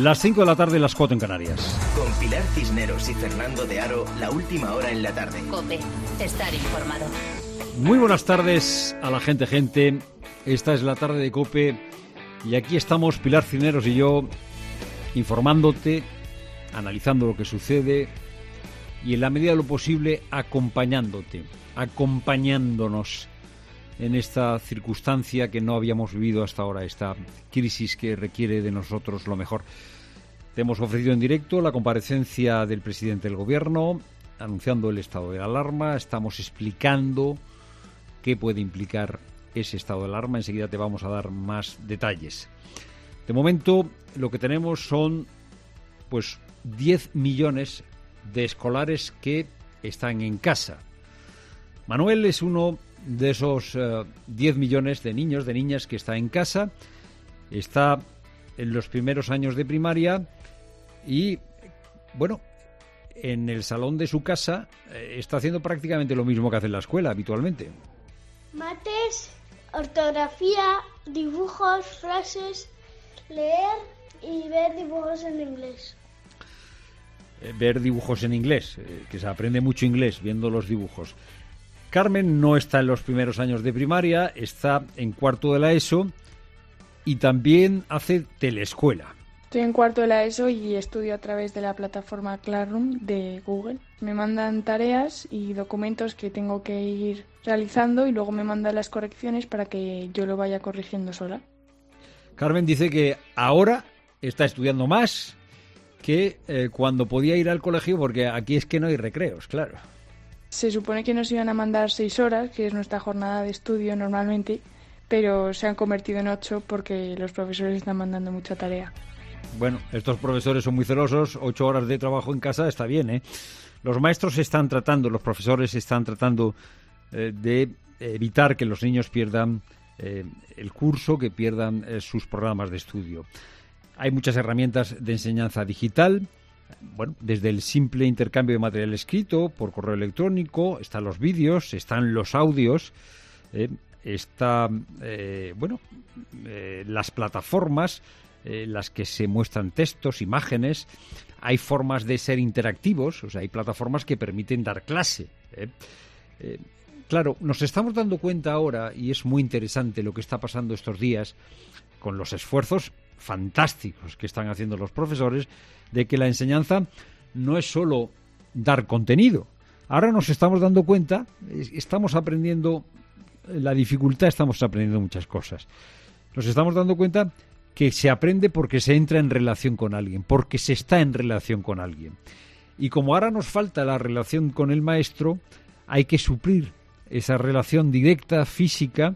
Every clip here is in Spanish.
Las 5 de la tarde, las 4 en Canarias. Con Pilar Cisneros y Fernando de Aro, la última hora en la tarde. COPE, estar informado. Muy buenas tardes a la gente. Esta es la tarde de COPE y aquí estamos Pilar Cisneros y yo informándote, analizando lo que sucede y en la medida de lo posible acompañándonos en esta circunstancia que no habíamos vivido hasta ahora, esta crisis que requiere de nosotros lo mejor. Te hemos ofrecido en directo la comparecencia del presidente del Gobierno, anunciando el estado de alarma. Estamos explicando qué puede implicar ese estado de alarma. Enseguida te vamos a dar más detalles. De momento, lo que tenemos son 10 millones de escolares que están en casa. Manuel es uno de esos 10 millones de niños, de niñas que está en casa, está en los primeros años de primaria y, en el salón de su casa está haciendo prácticamente lo mismo que hace en la escuela habitualmente. Mates, ortografía, dibujos, frases, leer y ver dibujos en inglés. Ver dibujos en inglés, que se aprende mucho inglés viendo los dibujos. Carmen no está en los primeros años de primaria, está en cuarto de la ESO y también hace teleescuela. Estoy en cuarto de la ESO y estudio a través de la plataforma Classroom de Google. Me mandan tareas y documentos que tengo que ir realizando y luego me mandan las correcciones para que yo lo vaya corrigiendo sola. Carmen dice que ahora está estudiando más que cuando podía ir al colegio, porque aquí es que no hay recreos, claro. Se supone que nos iban a mandar 6 horas, que es nuestra jornada de estudio normalmente, pero se han convertido en 8 porque los profesores están mandando mucha tarea. Bueno, estos profesores son muy celosos, 8 horas de trabajo en casa está bien, ¿eh? Los profesores están tratando de evitar que los niños pierdan el curso, que pierdan sus programas de estudio. Hay muchas herramientas de enseñanza digital. Desde el simple intercambio de material escrito por correo electrónico, están los vídeos, están los audios, las plataformas, las que se muestran textos, imágenes. Hay formas de ser interactivos, hay plataformas que permiten dar clase. Claro, nos estamos dando cuenta ahora, y es muy interesante lo que está pasando estos días, con los esfuerzos fantásticos que están haciendo los profesores, de que la enseñanza no es solo dar contenido. Ahora nos estamos dando cuenta, estamos aprendiendo la dificultad, estamos aprendiendo muchas cosas. Nos estamos dando cuenta que se aprende porque se entra en relación con alguien, porque se está en relación con alguien. Y como ahora nos falta la relación con el maestro, hay que suplir esa relación directa, física,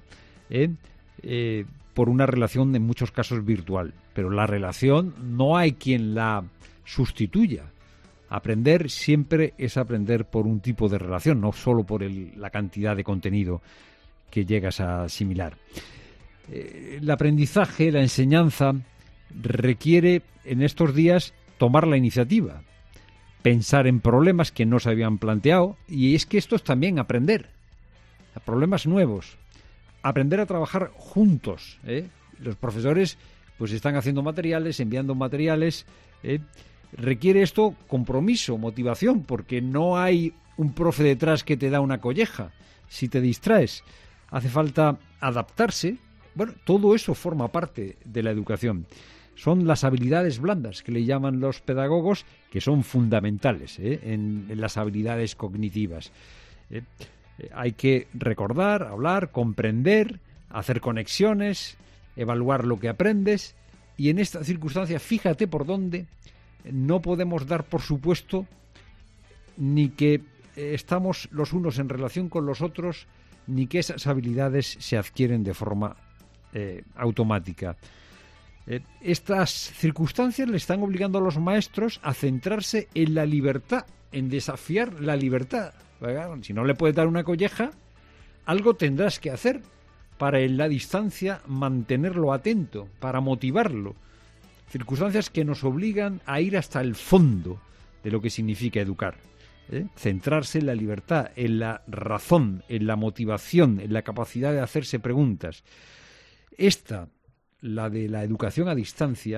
por una relación en muchos casos virtual. Pero la relación no hay quien la sustituya. Aprender siempre es aprender por un tipo de relación, no solo por la cantidad de contenido que llegas a asimilar. El aprendizaje, la enseñanza, requiere en estos días tomar la iniciativa, pensar en problemas que no se habían planteado, y es que esto es también aprender, a problemas nuevos, aprender a trabajar juntos. Los profesores están haciendo materiales, enviando materiales. Requiere esto compromiso, motivación, porque no hay un profe detrás que te da una colleja si te distraes. Hace falta adaptarse. Todo eso forma parte de la educación. Son las habilidades blandas que le llaman los pedagogos, que son fundamentales en las habilidades cognitivas. Hay que recordar, hablar, comprender, hacer conexiones, evaluar lo que aprendes, y en esta circunstancia, fíjate por dónde, no podemos dar por supuesto ni que estamos los unos en relación con los otros, ni que esas habilidades se adquieren de forma automática. Estas circunstancias le están obligando a los maestros a centrarse en la libertad, en desafiar la libertad. Si no le puedes dar una colleja, algo tendrás que hacer para en la distancia mantenerlo atento, para motivarlo. Circunstancias que nos obligan a ir hasta el fondo de lo que significa educar. Centrarse en la libertad, en la razón, en la motivación, en la capacidad de hacerse preguntas. La de la educación a distancia,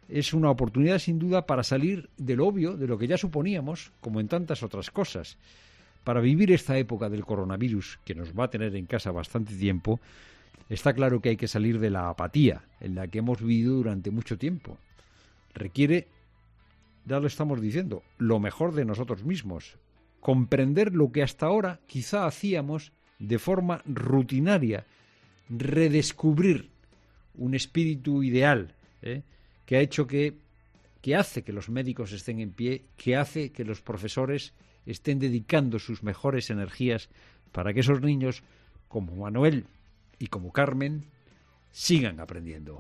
es una oportunidad sin duda para salir del obvio, de lo que ya suponíamos, como en tantas otras cosas. Para vivir esta época del coronavirus, que nos va a tener en casa bastante tiempo, está claro que hay que salir de la apatía en la que hemos vivido durante mucho tiempo. Requiere, ya lo estamos diciendo, lo mejor de nosotros mismos. Comprender lo que hasta ahora quizá hacíamos de forma rutinaria, redescubrir un espíritu ideal, que ha hecho que hace que los médicos estén en pie, que hace que los profesores estén dedicando sus mejores energías para que esos niños, como Manuel y como Carmen, sigan aprendiendo.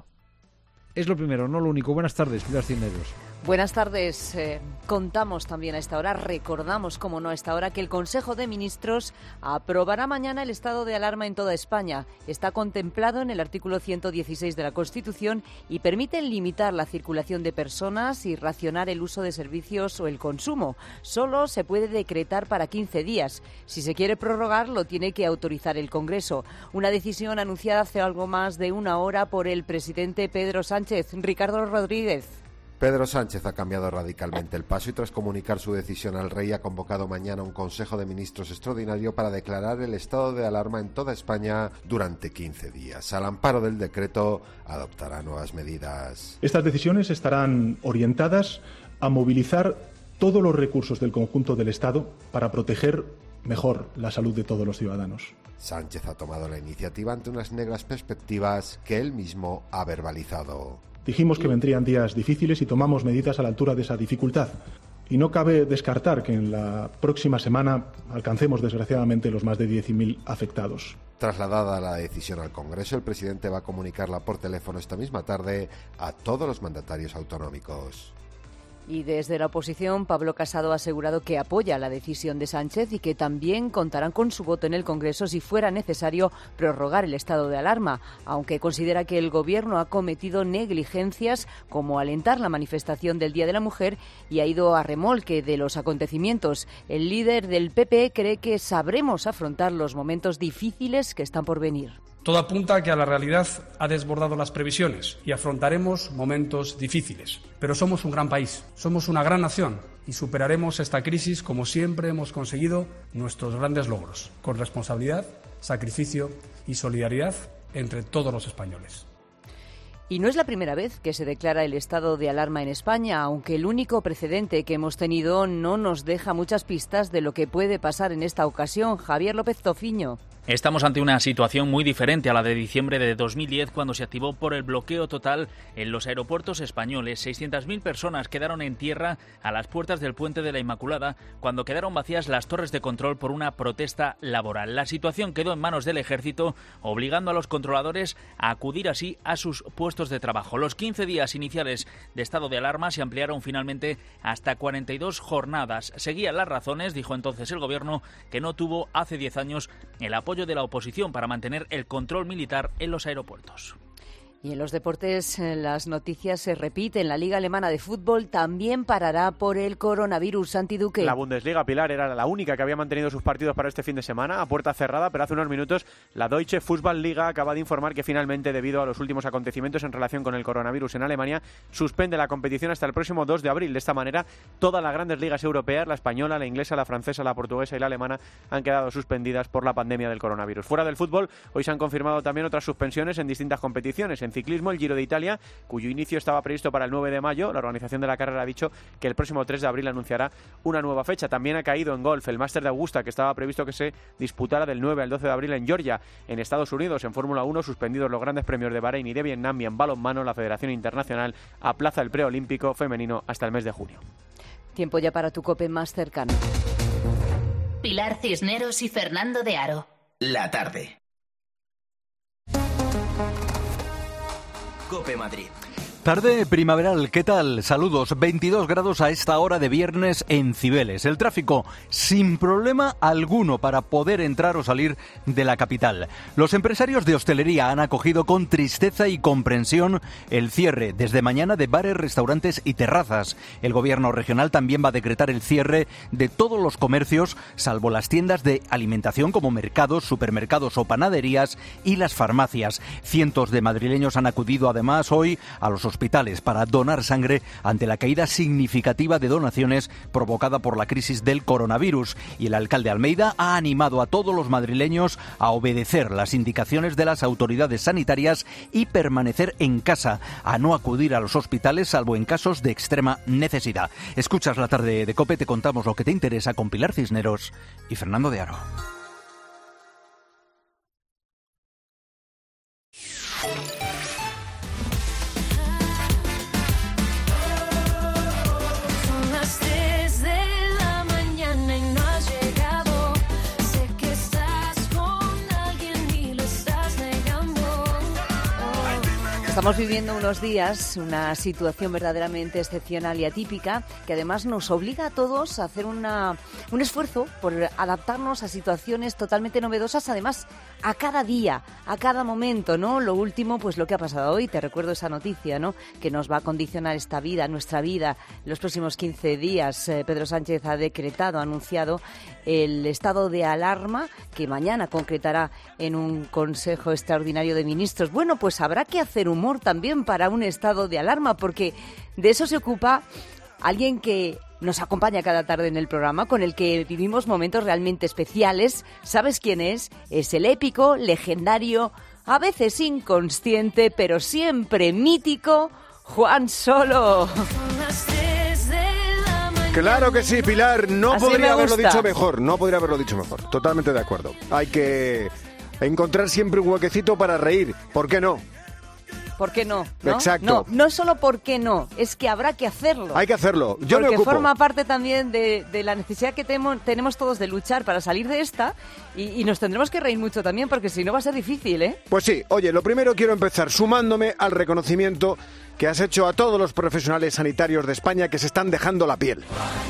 Es lo primero, no lo único. Buenas tardes, Pilar Cisneros. Buenas tardes. Contamos también a esta hora, recordamos, como no a esta hora, que el Consejo de Ministros aprobará mañana el estado de alarma en toda España. Está contemplado en el artículo 116 de la Constitución y permite limitar la circulación de personas y racionar el uso de servicios o el consumo. Solo se puede decretar para 15 días. Si se quiere prorrogar, lo tiene que autorizar el Congreso. Una decisión anunciada hace algo más de una hora por el presidente Pedro Sánchez. Ricardo Rodríguez. Pedro Sánchez ha cambiado radicalmente el paso y tras comunicar su decisión al rey ha convocado mañana un Consejo de Ministros extraordinario para declarar el estado de alarma en toda España durante 15 días. Al amparo del decreto adoptará nuevas medidas. Estas decisiones estarán orientadas a movilizar todos los recursos del conjunto del Estado para proteger mejor la salud de todos los ciudadanos. Sánchez ha tomado la iniciativa ante unas negras perspectivas que él mismo ha verbalizado. Dijimos que vendrían días difíciles y tomamos medidas a la altura de esa dificultad. Y no cabe descartar que en la próxima semana alcancemos, desgraciadamente, los más de 10.000 afectados. Trasladada la decisión al Congreso, el presidente va a comunicarla por teléfono esta misma tarde a todos los mandatarios autonómicos. Y desde la oposición, Pablo Casado ha asegurado que apoya la decisión de Sánchez y que también contarán con su voto en el Congreso si fuera necesario prorrogar el estado de alarma, aunque considera que el Gobierno ha cometido negligencias como alentar la manifestación del Día de la Mujer y ha ido a remolque de los acontecimientos. El líder del PP cree que sabremos afrontar los momentos difíciles que están por venir. Todo apunta a que a la realidad ha desbordado las previsiones y afrontaremos momentos difíciles. Pero somos un gran país, somos una gran nación y superaremos esta crisis como siempre hemos conseguido nuestros grandes logros, con responsabilidad, sacrificio y solidaridad entre todos los españoles. Y no es la primera vez que se declara el estado de alarma en España, aunque el único precedente que hemos tenido no nos deja muchas pistas de lo que puede pasar en esta ocasión. Javier López Tofiño. Estamos ante una situación muy diferente a la de diciembre de 2010, cuando se activó por el bloqueo total en los aeropuertos españoles. 600.000 personas quedaron en tierra a las puertas del Puente de la Inmaculada, cuando quedaron vacías las torres de control por una protesta laboral. La situación quedó en manos del Ejército, obligando a los controladores a acudir así a sus puestos de trabajo. Los 15 días iniciales de estado de alarma se ampliaron finalmente hasta 42 jornadas. Seguían las razones, dijo entonces el Gobierno, que no tuvo hace 10 años el apoyo de la oposición para mantener el control militar en los aeropuertos. Y en los deportes, las noticias se repiten. La Liga Alemana de Fútbol también parará por el coronavirus. Santi Duque. La Bundesliga, Pilar, era la única que había mantenido sus partidos para este fin de semana a puerta cerrada, pero hace unos minutos la Deutsche Fußball-Liga acaba de informar que finalmente, debido a los últimos acontecimientos en relación con el coronavirus en Alemania, suspende la competición hasta el próximo 2 de abril. De esta manera, todas las grandes ligas europeas, la española, la inglesa, la francesa, la portuguesa y la alemana, han quedado suspendidas por la pandemia del coronavirus. Fuera del fútbol, hoy se han confirmado también otras suspensiones en distintas competiciones. En ciclismo, el Giro de Italia, cuyo inicio estaba previsto para el 9 de mayo. La organización de la carrera ha dicho que el próximo 3 de abril anunciará una nueva fecha. También ha caído en golf el Máster de Augusta, que estaba previsto que se disputara del 9 al 12 de abril en Georgia. En Estados Unidos, en Fórmula 1, suspendidos los grandes premios de Bahrein y de Vietnam, y en balonmano la Federación Internacional aplaza el preolímpico femenino hasta el mes de junio. Tiempo ya para tu COPE más cercano. Pilar Cisneros y Fernando de Aro. La tarde. COPE Madrid. Tarde primaveral, ¿qué tal? Saludos, 22 grados a esta hora de viernes en Cibeles. El tráfico sin problema alguno para poder entrar o salir de la capital. Los empresarios de hostelería han acogido con tristeza y comprensión el cierre desde mañana de bares, restaurantes y terrazas. El gobierno regional también va a decretar el cierre de todos los comercios, salvo las tiendas de alimentación como mercados, supermercados o panaderías y las farmacias. Cientos de madrileños han acudido además hoy a los hospitales hospitales para donar sangre ante la caída significativa de donaciones provocada por la crisis del coronavirus. Y el alcalde Almeida ha animado a todos los madrileños a obedecer las indicaciones de las autoridades sanitarias y permanecer en casa, a no acudir a los hospitales salvo en casos de extrema necesidad. Escuchas la tarde de COPE, te contamos lo que te interesa con Pilar Cisneros y Fernando de Aro. Estamos viviendo unos días, una situación verdaderamente excepcional y atípica, que además nos obliga a todos a hacer un esfuerzo por adaptarnos a situaciones totalmente novedosas, además a cada día, a cada momento, ¿no? Lo último, pues lo que ha pasado hoy, te recuerdo esa noticia, ¿no?, que nos va a condicionar esta vida, nuestra vida, los próximos 15 días. Pedro Sánchez ha decretado, ha anunciado el estado de alarma, que mañana concretará en un Consejo Extraordinario de Ministros. Bueno, pues habrá que hacer humor también para un estado de alarma, porque de eso se ocupa alguien que nos acompaña cada tarde en el programa, con el que vivimos momentos realmente especiales. ¿Sabes quién es? Es el épico, legendario, a veces inconsciente, pero siempre mítico, Juan Solo. Claro que sí, Pilar, no Así podría me haberlo gusta. dicho mejor, totalmente de acuerdo. Hay que encontrar siempre un huequecito para reír, ¿por qué no? ¿Por qué no? ¿No? Exacto. No es solo por qué no, es que habrá que hacerlo. Hay que hacerlo, yo me Porque ocupo. forma parte también de la necesidad que tenemos todos de luchar para salir de esta, y nos tendremos que reír mucho también, porque si no va a ser difícil, ¿eh? Pues sí, oye, lo primero quiero empezar sumándome al reconocimiento que has hecho a todos los profesionales sanitarios de España que se están dejando la piel.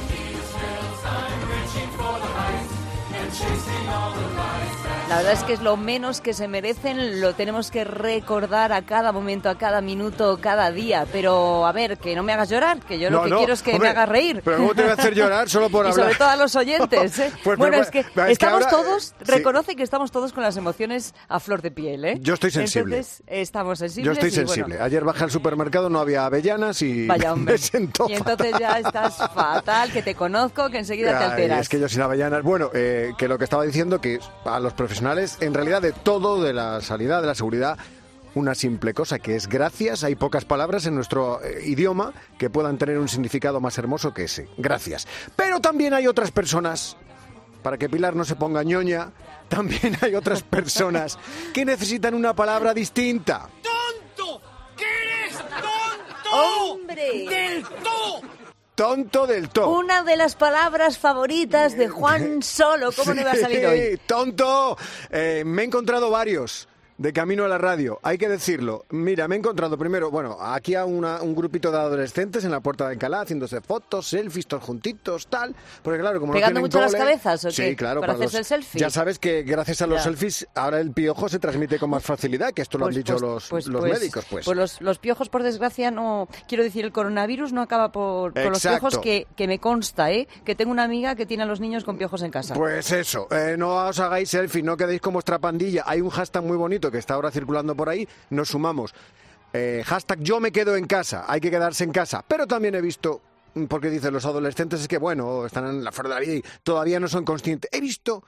La verdad es que es lo menos que se merecen, lo tenemos que recordar a cada momento, a cada minuto, cada día. Pero, a ver, que no me hagas llorar, que yo lo que quiero es que hombre, me hagas reír. Pero ¿cómo te voy a hacer llorar solo por y hablar? sobre todo a los oyentes, ¿eh? Pues, bueno, pues, es que es estamos que ahora, todos, sí. Reconoce que estamos todos con las emociones a flor de piel, ¿eh? Yo estoy sensible. Entonces, estamos sensibles. Yo estoy y, sensible. bueno, Ayer bajé al supermercado, no había avellanas y vaya, hombre. me sentó Y entonces fatal. ya estás fatal, que te conozco, que enseguida te Ay, alteras. es que yo sin avellanas. Bueno, que lo que estaba diciendo, que a los profesionales, en realidad de todo, de la sanidad, de la seguridad, una simple cosa, que es gracias. Hay pocas palabras en nuestro idioma que puedan tener un significado más hermoso que ese. Gracias. Pero también hay otras personas, para que Pilar no se ponga ñoña, también hay otras personas que necesitan una palabra distinta. ¡Tonto! ¡Que eres tonto! ¡Hombre! ¡Del todo! Tonto del todo. Una de las palabras favoritas de Juan Solo. ¿Cómo no iba a salir hoy? ¡Tonto! Me he encontrado varios de camino a la radio, hay que decirlo. Mira, me he encontrado primero, bueno, aquí a un grupito de adolescentes en la Puerta de Alcalá haciéndose fotos, selfies, todos juntitos, tal. Porque claro, como ¿Pegando no tienen mucho cole, las cabezas o qué? Sí, claro. ¿Para hacerse el selfie? Ya sabes que gracias a los Ya. selfies ahora el piojo se transmite con más facilidad, que esto lo han dicho los médicos, pues. Pues los piojos, por desgracia, no... Quiero decir, el coronavirus no acaba con los Exacto. piojos, que me consta, ¿eh? Que tengo una amiga que tiene a los niños con piojos en casa. Pues eso, no os hagáis selfie, no quedéis con vuestra pandilla. Hay un hashtag muy bonito que está ahora circulando por ahí, nos sumamos. Hashtag yo me quedo en casa, hay que quedarse en casa. Pero también he visto, porque dicen los adolescentes, es que bueno, están en la flor de la vida y todavía no son conscientes. He visto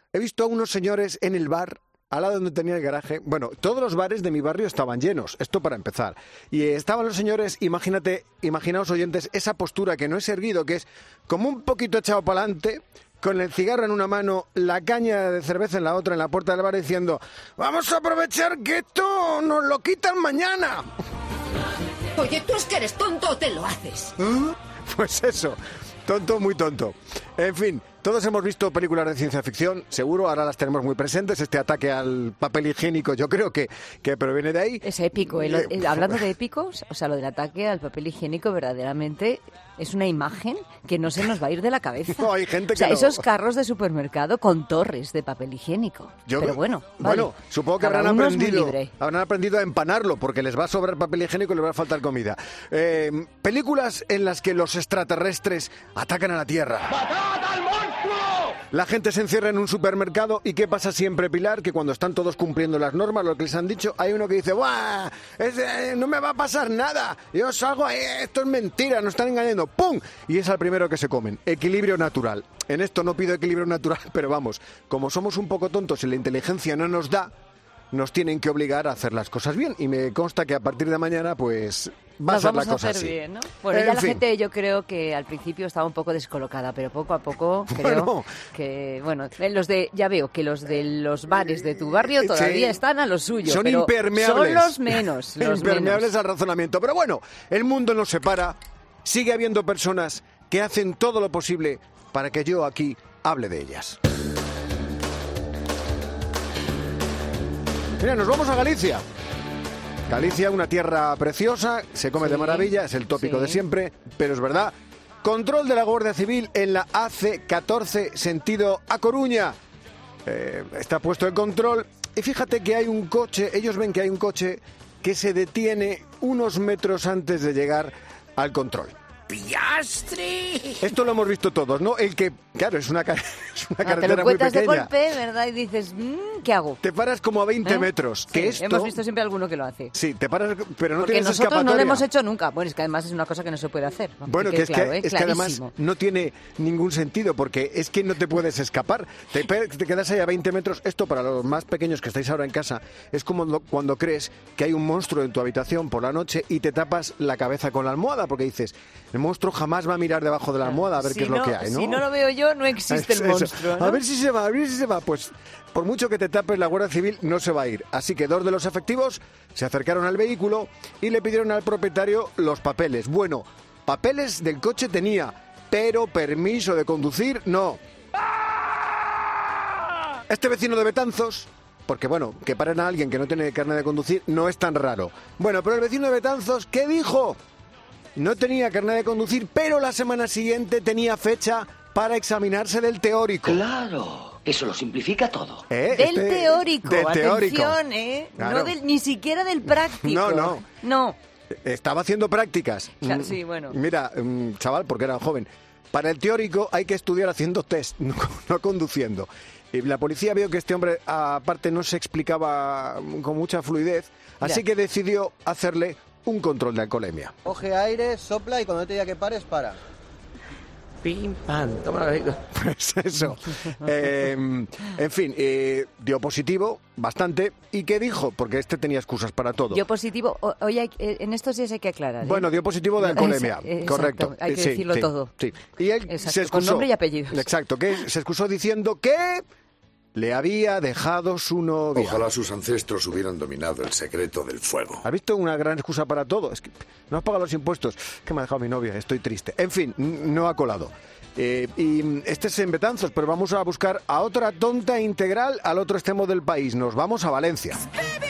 a unos señores en el bar, al lado donde tenía el garaje. Bueno, todos los bares de mi barrio estaban llenos, esto para empezar. Y estaban los señores, imaginaos oyentes, esa postura que no es erguido, que es como un poquito echado para adelante, con el cigarro en una mano, la caña de cerveza en la otra, en la puerta del bar, diciendo: vamos a aprovechar que esto nos lo quitan mañana. Oye, ¿tú es que eres tonto o te lo haces? Pues eso, tonto, muy tonto. En fin, todos hemos visto películas de ciencia ficción, seguro, ahora las tenemos muy presentes. Este ataque al papel higiénico yo creo que proviene de ahí. Es épico. Hablando de épicos, o sea, lo del ataque al papel higiénico verdaderamente es una imagen que no se nos va a ir de la cabeza. No, hay gente que o sea, no. Esos carros de supermercado con torres de papel higiénico. Pero bueno, vale. Bueno, supongo que Cada uno es muy libre. habrán aprendido a empanarlo, porque les va a sobrar papel higiénico y les va a faltar comida. Películas en las que los extraterrestres atacan a la Tierra. ¡Matad al monstruo! La gente se encierra en un supermercado y ¿qué pasa siempre, Pilar? Que cuando están todos cumpliendo las normas, lo que les han dicho, hay uno que dice, ¡buah! No me va a pasar nada. Yo salgo ahí, esto es mentira, nos están engañando. ¡Pum! Y es al primero que se comen. Equilibrio natural. En esto no pido equilibrio natural, pero vamos, como somos un poco tontos y la inteligencia no nos da, nos tienen que obligar a hacer las cosas bien. Y me consta que a partir de mañana, pues... va a ser la cosa así. Bien, ¿no? Bueno, ya la gente yo creo que al principio estaba un poco descolocada, pero poco a poco creo que, bueno, ya veo que los de los bares de tu barrio todavía están a lo suyo. Son pero impermeables. Son los menos. Impermeables al razonamiento. Pero bueno, el mundo nos separa. Sigue habiendo personas que hacen todo lo posible para que yo aquí hable de ellas. Mira, nos vamos a Galicia. Galicia, una tierra preciosa, se come de maravilla, es el tópico de siempre, pero es verdad. Control de la Guardia Civil en la AC14 sentido A Coruña. Está puesto el control y fíjate que hay un coche, ellos ven que hay un coche que se detiene unos metros antes de llegar al control. ¡Piastri! Esto lo hemos visto todos, ¿no? El que, claro, es una carretera te lo muy cuentas pequeña. de golpe, ¿verdad? Y dices, ¿qué hago? Te paras como a 20 metros. Sí, Que esto... hemos visto siempre alguno que lo hace. Sí, te paras, pero no Porque tienes nosotros escapatoria. no lo hemos hecho nunca. Bueno, es que además es una cosa que no se puede hacer. Bueno, que es que además no tiene ningún sentido, porque es que no te puedes escapar. Te quedas ahí a 20 metros. Esto, para los más pequeños que estáis ahora en casa, es como cuando crees que hay un monstruo en tu habitación por la noche y te tapas la cabeza con la almohada, porque dices, el monstruo jamás va a mirar debajo de la almohada a ver qué es lo que hay, ¿no? Si no lo veo yo, no existe el monstruo, ¿no? A ver si se va, a ver si se va. Pues por mucho que te tapes, la Guardia Civil no se va a ir. Así que 2 de los efectivos se acercaron al vehículo y le pidieron al propietario los papeles. Bueno, papeles del coche tenía, pero permiso de conducir no. Este vecino de Betanzos, porque bueno, que paren a alguien que no tiene carnet de conducir no es tan raro. Bueno, pero el vecino de Betanzos, ¿qué dijo? No tenía carnet de conducir, pero la semana siguiente tenía fecha para examinarse del teórico. Claro, eso lo simplifica todo. Del teórico, teórico. Atención, Claro. No ni siquiera del práctico. No. Estaba haciendo prácticas. Sí, bueno. Mira, chaval, porque era joven. Para el teórico hay que estudiar haciendo test, no conduciendo. Y la policía vio que este hombre, aparte, no se explicaba con mucha fluidez, así que decidió hacerle un control de alcoholemia. Coge aire, sopla y cuando te diga que pares, para. Pim, pam, toma la rico. Pues eso. En fin, dio positivo, bastante. ¿Y qué dijo? Porque este tenía excusas para todo. Dio positivo. Oye, en estos días hay que aclarar. Bueno, dio positivo de alcoholemia. Correcto. Hay que decirlo todo. Sí. Y él se excusó. Con nombre y apellidos. Exacto. Que se excusó diciendo que le había dejado su novia. Ojalá sus ancestros hubieran dominado el secreto del fuego. ¿Has visto una gran excusa para todo? Es que no has pagado los impuestos. Que me ha dejado mi novia, estoy triste. En fin, no ha colado. Y este es en Betanzos, pero vamos a buscar a otra tonta integral al otro extremo del país. Nos vamos a Valencia.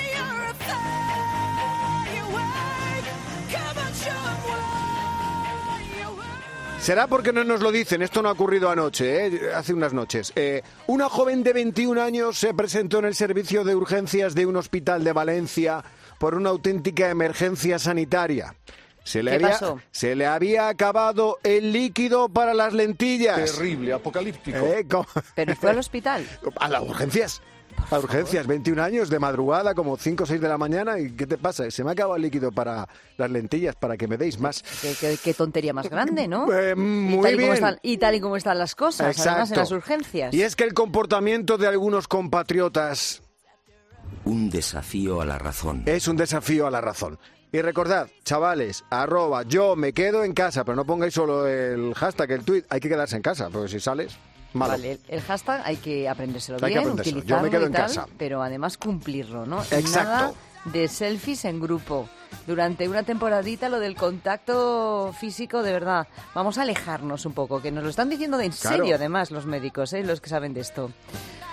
Será porque no nos lo dicen, esto no ha ocurrido anoche, hace unas noches. Una joven de 21 años se presentó en el servicio de urgencias de un hospital de Valencia por una auténtica emergencia sanitaria. Se le había acabado el líquido para las lentillas. Terrible, apocalíptico. ¿Pero fue al hospital? A las urgencias. A urgencias, 21 años, de madrugada, como 5 o 6 de la mañana. ¿Y qué te pasa? Se me ha acabado el líquido para las lentillas, para que me deis más. Qué tontería más grande, ¿no? Muy bien. Y tal y como están las cosas, Exacto. Además en las urgencias. Y es que el comportamiento de algunos compatriotas... Un desafío a la razón. Es un desafío a la razón. Y recordad, chavales, @yo me quedo en casa, pero no pongáis solo el hashtag, el tweet, hay que quedarse en casa, porque si sales... malo. Vale, el hashtag hay que aprendérselo Hay que bien, aprendérselo. utilizarlo Yo me quedo y en tal, casa. pero además cumplirlo, ¿no? Exacto. Nada de selfies en grupo. Durante una temporadita lo del contacto físico, de verdad, vamos a alejarnos un poco, que nos lo están diciendo de en serio, además, los médicos, los que saben de esto.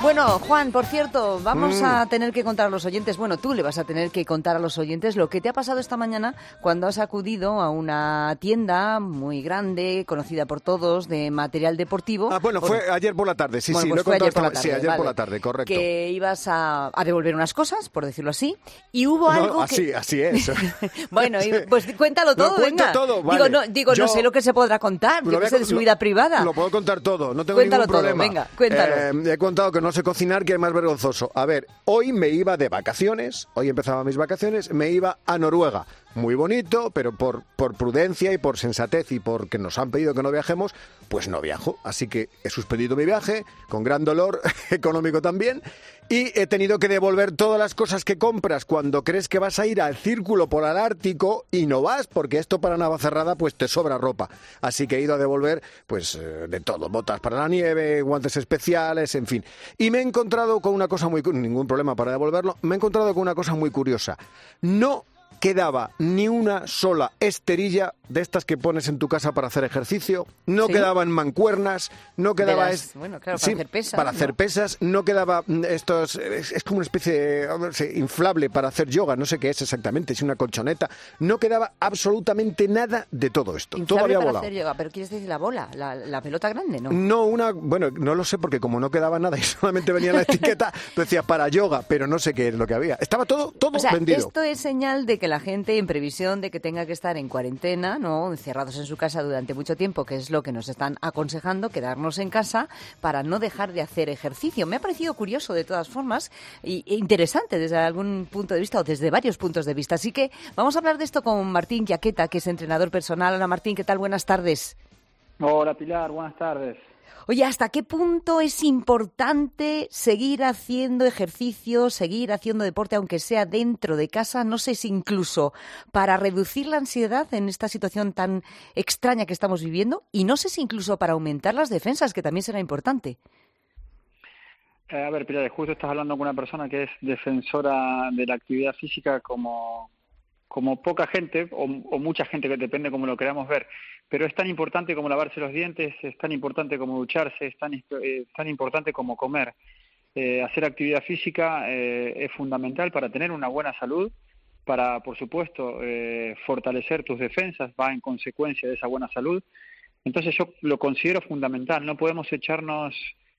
Bueno, Juan, por cierto, vamos a tener que contar a los oyentes, bueno, tú le vas a tener que contar a los oyentes lo que te ha pasado esta mañana cuando has acudido a una tienda muy grande, conocida por todos, de material deportivo. Fue ayer por la tarde, sí, bueno, sí, pues lo he fue contado ayer por la tarde, sí, ayer vale. por la tarde, correcto. Que ibas a devolver unas cosas, por decirlo así, y hubo algo así es. Bueno, pues cuéntalo todo, cuento venga. todo, vale. No sé lo que se podrá contar, yo que sé de su vida privada. Lo puedo contar todo, no tengo Cuéntalo ningún problema. todo, venga, cuéntalo. He contado que no sé cocinar, que es más vergonzoso. A ver, hoy me iba de vacaciones, hoy empezaba mis vacaciones, me iba a Noruega. Muy bonito, pero por prudencia y por sensatez y porque nos han pedido que no viajemos, pues no viajo. Así que he suspendido mi viaje, con gran dolor económico también, y he tenido que devolver todas las cosas que compras cuando crees que vas a ir al Círculo Polar Ártico y no vas, porque esto para Navacerrada pues te sobra ropa. Así que he ido a devolver pues de todo, botas para la nieve, guantes especiales, en fin. Y me he encontrado con una cosa ningún problema para devolverlo, me he encontrado con una cosa muy curiosa. No quedaba ni una sola esterilla de estas que pones en tu casa para hacer ejercicio, no quedaban mancuernas, no quedaba... Bueno, claro, para hacer pesas. Para hacer pesas, no quedaba estos... Es como una especie de inflable para hacer yoga, no sé qué es exactamente, es una colchoneta. No quedaba absolutamente nada de todo esto. Inflable todo había para volado. hacer yoga, pero ¿quieres decir la bola? ¿La pelota grande, no? No, bueno, no lo sé porque como no quedaba nada y solamente venía la etiqueta, decía para yoga, pero no sé qué es lo que había. Estaba todo vendido. Esto es señal de que la gente, en previsión de que tenga que estar en cuarentena, ¿no?, encerrados en su casa durante mucho tiempo, que es lo que nos están aconsejando, quedarnos en casa para no dejar de hacer ejercicio. Me ha parecido curioso, de todas formas, e interesante desde algún punto de vista, o desde varios puntos de vista. Así que vamos a hablar de esto con Martín Yaqueta, que es entrenador personal. Hola, Martín, ¿qué tal? Buenas tardes. Hola, Pilar, buenas tardes. Oye, ¿hasta qué punto es importante seguir haciendo ejercicio, seguir haciendo deporte, aunque sea dentro de casa? No sé si incluso para reducir la ansiedad en esta situación tan extraña que estamos viviendo, y no sé si incluso para aumentar las defensas, que también será importante. A ver, Pilar, justo estás hablando con una persona que es defensora de la actividad física como poca gente, o mucha gente, que depende cómo lo queramos ver. Pero es tan importante como lavarse los dientes, es tan importante como ducharse, es tan importante como comer. Hacer actividad física es fundamental para tener una buena salud, para, por supuesto, fortalecer tus defensas, va en consecuencia de esa buena salud. Entonces yo lo considero fundamental. No podemos echarnos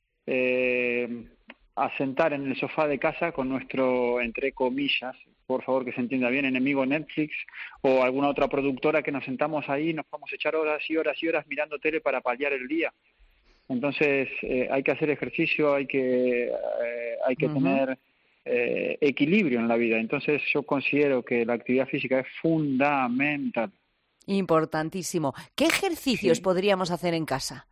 a sentar en el sofá de casa con nuestro, entre comillas, por favor que se entienda bien, enemigo Netflix o alguna otra productora, que nos sentamos ahí y nos vamos a echar horas y horas y horas mirando tele para paliar el día. Entonces hay que hacer ejercicio, hay que tener equilibrio en la vida. Entonces yo considero que la actividad física es fundamental. Importantísimo. ¿Qué ejercicios podríamos hacer en casa?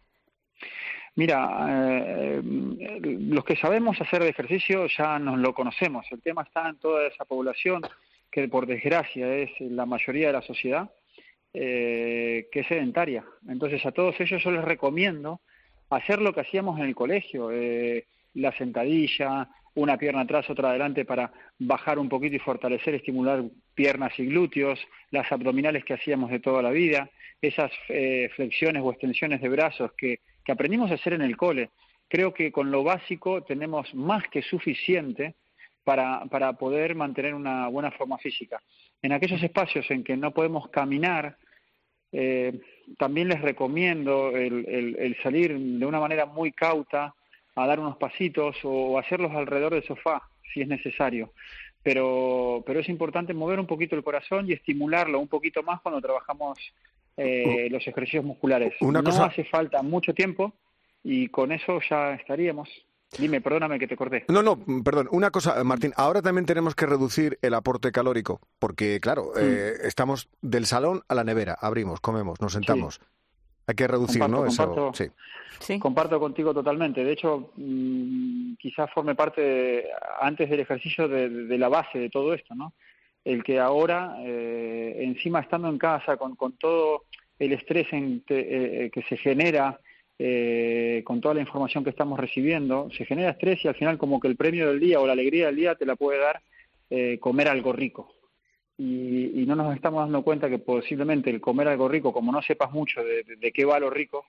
Mira, los que sabemos hacer de ejercicio ya nos lo conocemos. El tema está en toda esa población que, por desgracia, es la mayoría de la sociedad, que es sedentaria. Entonces, a todos ellos yo les recomiendo hacer lo que hacíamos en el colegio, la sentadilla, una pierna atrás, otra adelante, para bajar un poquito y fortalecer, estimular piernas y glúteos, las abdominales que hacíamos de toda la vida, esas flexiones o extensiones de brazos que aprendimos a hacer en el cole. Creo que con lo básico tenemos más que suficiente para poder mantener una buena forma física. En aquellos espacios en que no podemos caminar, también les recomiendo el salir de una manera muy cauta a dar unos pasitos o hacerlos alrededor del sofá, si es necesario. Pero es importante mover un poquito el corazón y estimularlo un poquito más cuando trabajamos los ejercicios musculares. No hace falta mucho tiempo y con eso ya estaríamos. Dime, perdóname que te corté. No, perdón. Una cosa, Martín, ahora también tenemos que reducir el aporte calórico, porque, claro, estamos del salón a la nevera, abrimos, comemos, nos sentamos. Sí. Hay que reducir, ¿no? Eso, sí. Comparto contigo totalmente. De hecho, quizás forme parte, antes del ejercicio, de la base de todo esto, ¿no? El que ahora, encima estando en casa, con todo el estrés que se genera, con toda la información que estamos recibiendo, se genera estrés y al final como que el premio del día o la alegría del día te la puede dar comer algo rico. Y no nos estamos dando cuenta que posiblemente el comer algo rico, como no sepas mucho de qué va lo rico,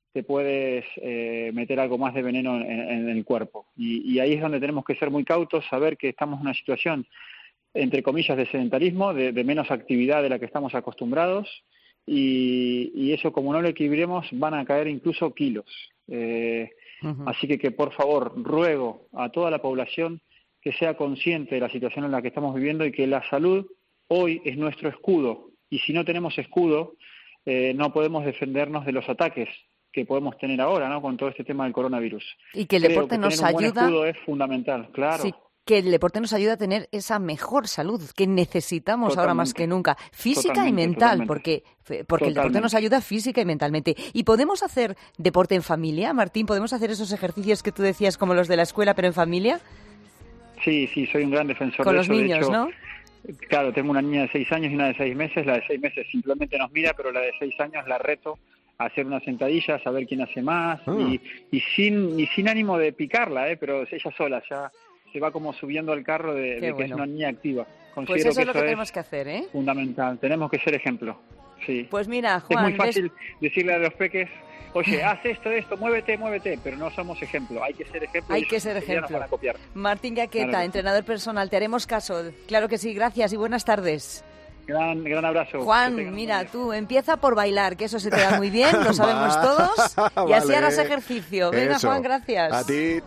te puedes meter algo más de veneno en el cuerpo. Y ahí es donde tenemos que ser muy cautos, saber que estamos en una situación, entre comillas, de sedentarismo, de menos actividad de la que estamos acostumbrados, y eso, como no lo equilibremos, van a caer incluso kilos. Así que por favor, ruego a toda la población que sea consciente de la situación en la que estamos viviendo y que la salud hoy es nuestro escudo. Y si no tenemos escudo, no podemos defendernos de los ataques que podemos tener ahora, ¿no?, con todo este tema del coronavirus. Y que el deporte nos ayuda. Un buen escudo es fundamental, claro. Sí, que el deporte nos ayuda a tener esa mejor salud que necesitamos ahora más que nunca, física y mental, porque el deporte nos ayuda física y mentalmente. ¿Y podemos hacer deporte en familia, Martín? ¿Podemos hacer esos ejercicios que tú decías como los de la escuela, pero en familia? Sí, soy un gran defensor con de los eso. niños, de hecho, ¿no? Claro, tengo una niña de 6 años y una de 6 meses. La de 6 meses simplemente nos mira, pero la de 6 años la reto a hacer una sentadilla, a ver quién hace más, y sin ánimo de picarla, pero ella sola ya se va como subiendo al carro de que es una niña activa. Pues eso es lo que tenemos que hacer, ¿eh? Fundamental, tenemos que ser ejemplo, sí. Pues mira, Juan... Es muy fácil decirle a los peques, oye, haz esto, muévete, pero no somos ejemplo, hay que ser ejemplo. Hay que ser ejemplo. Van a copiar. Martín Gaqueta, claro, entrenador personal, te haremos caso. Claro que sí, gracias y buenas tardes. Gran abrazo. Juan, mira, tú empieza por bailar, que eso se te da muy bien, lo sabemos todos, y así harás ejercicio. Venga, eso. Juan, gracias. A ti.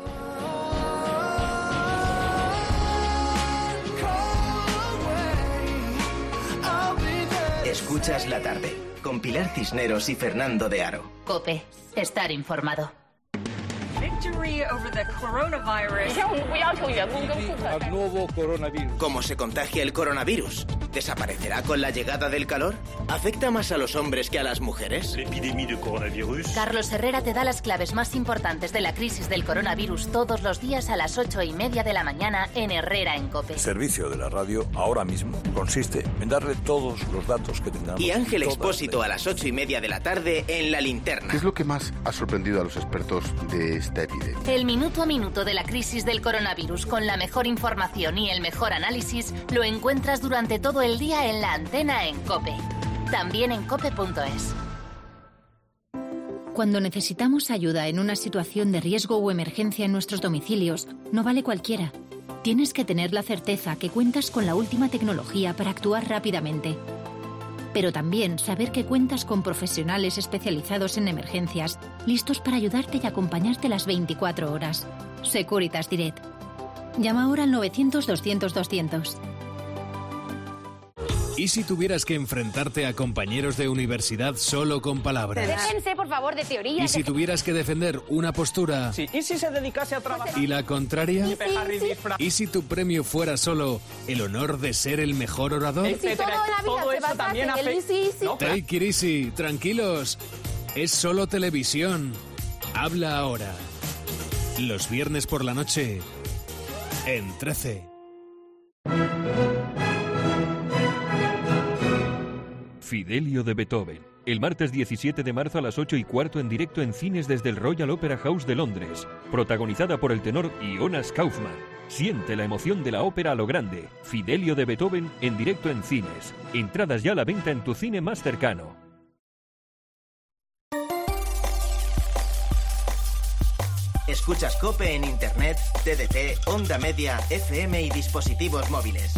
Escuchas la tarde, con Pilar Cisneros y Fernando de Aro. COPE, estar informado. Nuevo coronavirus. ¿Cómo se contagia el coronavirus? ¿Desaparecerá con la llegada del calor? ¿Afecta más a los hombres que a las mujeres? Carlos Herrera te da las claves más importantes de la crisis del coronavirus todos los días a las 8:30 de la mañana en Herrera en COPE. El servicio de la radio ahora mismo consiste en darle todos los datos que tengamos. Y Ángel Expósito a las 8:30 de la tarde en La Linterna. ¿Qué es lo que más ha sorprendido a los expertos de esta epidemia? El minuto a minuto de la crisis del coronavirus con la mejor información y el mejor análisis lo encuentras durante todo el día en La Antena en COPE. También en cope.es. Cuando necesitamos ayuda en una situación de riesgo o emergencia en nuestros domicilios, no vale cualquiera. Tienes que tener la certeza que cuentas con la última tecnología para actuar rápidamente. Pero también saber que cuentas con profesionales especializados en emergencias, listos para ayudarte y acompañarte las 24 horas. Securitas Direct. Llama ahora al 900-200-200. ¿Y si tuvieras que enfrentarte a compañeros de universidad solo con palabras? Déjense, por favor, de teoría. ¿Y si tuvieras que defender una postura? Sí. ¿Y si se dedicase a trabajar? ¿Y la contraria? Sí. ¿Y si tu premio fuera solo el honor de ser el mejor orador? Si toda la vida se basa en el easy. Take it easy, tranquilos. Es solo televisión. Habla ahora. Los viernes por la noche en 13. Fidelio de Beethoven. El martes 17 de marzo a las 8:15 en directo en cines desde el Royal Opera House de Londres. Protagonizada por el tenor Jonas Kaufmann. Siente la emoción de la ópera a lo grande. Fidelio de Beethoven en directo en cines. Entradas ya a la venta en tu cine más cercano. Escuchas COPE en Internet, TDT, Onda Media, FM y dispositivos móviles.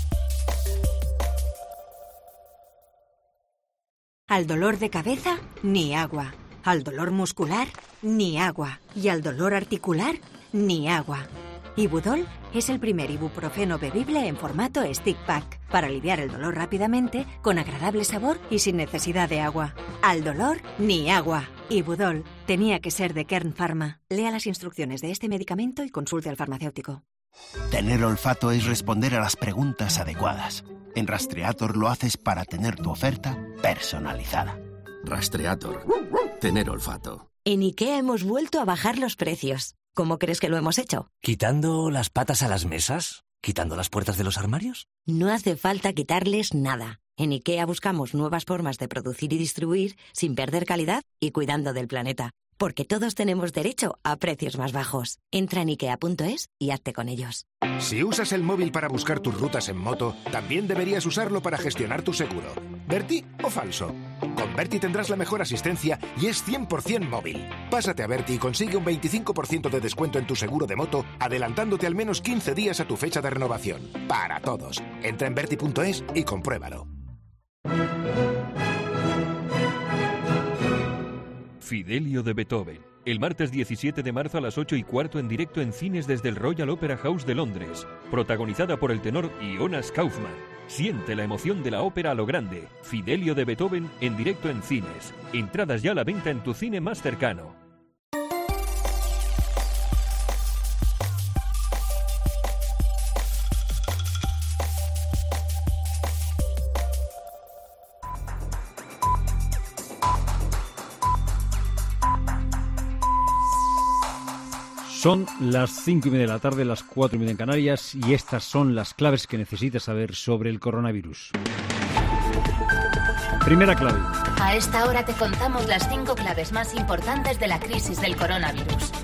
Al dolor de cabeza, ni agua. Al dolor muscular, ni agua. Y al dolor articular, ni agua. Ibudol es el primer ibuprofeno bebible en formato stick pack para aliviar el dolor rápidamente, con agradable sabor y sin necesidad de agua. Al dolor, ni agua. Ibudol tenía que ser de Kern Pharma. Lea las instrucciones de este medicamento y consulte al farmacéutico. Tener olfato es responder a las preguntas adecuadas. En Rastreator lo haces para tener tu oferta personalizada. Rastreator. Tener olfato. En IKEA hemos vuelto a bajar los precios. ¿Cómo crees que lo hemos hecho? ¿Quitando las patas a las mesas? ¿Quitando las puertas de los armarios? No hace falta quitarles nada. En IKEA buscamos nuevas formas de producir y distribuir sin perder calidad y cuidando del planeta. Porque todos tenemos derecho a precios más bajos. Entra en IKEA.es y hazte con ellos. Si usas el móvil para buscar tus rutas en moto, también deberías usarlo para gestionar tu seguro. ¿Verti o falso? Con Berti tendrás la mejor asistencia y es 100% móvil. Pásate a Berti y consigue un 25% de descuento en tu seguro de moto, adelantándote al menos 15 días a tu fecha de renovación. Para todos. Entra en berti.es y compruébalo. Fidelio de Beethoven. El martes 17 de marzo a las 8:15 en directo en cines desde el Royal Opera House de Londres. Protagonizada por el tenor Jonas Kaufmann. Siente la emoción de la ópera a lo grande. Fidelio de Beethoven en directo en cines. Entradas ya a la venta en tu cine más cercano. Son las 5:30 de la tarde, las 4:30 en Canarias, y estas son las claves que necesitas saber sobre el coronavirus. Primera clave. A esta hora te contamos las 5 claves más importantes de la crisis del coronavirus.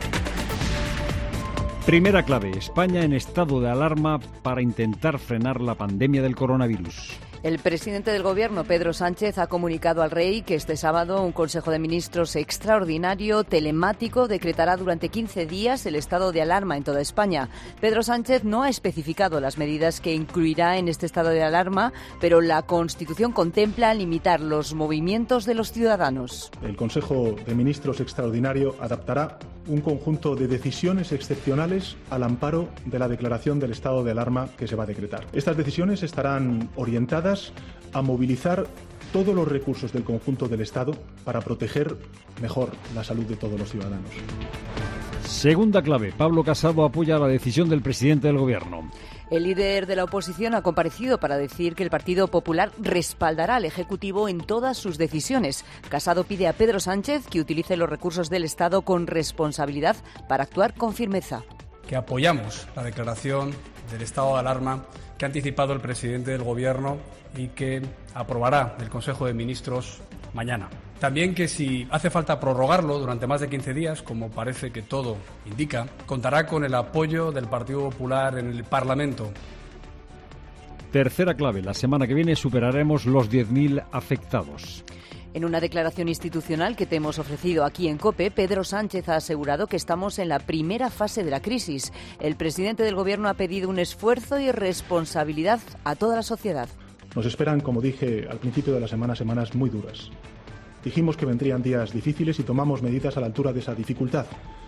Primera clave. España en estado de alarma para intentar frenar la pandemia del coronavirus. El presidente del Gobierno, Pedro Sánchez, ha comunicado al Rey que este sábado un Consejo de Ministros extraordinario telemático decretará durante 15 días el estado de alarma en toda España. Pedro Sánchez no ha especificado las medidas que incluirá en este estado de alarma, pero la Constitución contempla limitar los movimientos de los ciudadanos. El Consejo de Ministros extraordinario adaptará un conjunto de decisiones excepcionales al amparo de la declaración del estado de alarma que se va a decretar. Estas decisiones estarán orientadas a movilizar todos los recursos del conjunto del Estado para proteger mejor la salud de todos los ciudadanos. Segunda clave. Pablo Casado apoya la decisión del presidente del Gobierno. El líder de la oposición ha comparecido para decir que el Partido Popular respaldará al Ejecutivo en todas sus decisiones. Casado pide a Pedro Sánchez que utilice los recursos del Estado con responsabilidad para actuar con firmeza. Que apoyamos la declaración del estado de alarma que ha anticipado el presidente del Gobierno y que aprobará el Consejo de Ministros mañana. También que si hace falta prorrogarlo durante más de 15 días, como parece que todo indica, contará con el apoyo del Partido Popular en el Parlamento. Tercera clave. La semana que viene superaremos los 10.000 afectados. En una declaración institucional que te hemos ofrecido aquí en COPE, Pedro Sánchez ha asegurado que estamos en la primera fase de la crisis. El presidente del Gobierno ha pedido un esfuerzo y responsabilidad a toda la sociedad. Nos esperan, como dije al principio de la semana, semanas muy duras. Dijimos que vendrían días difíciles y tomamos medidas a la altura de esa dificultad.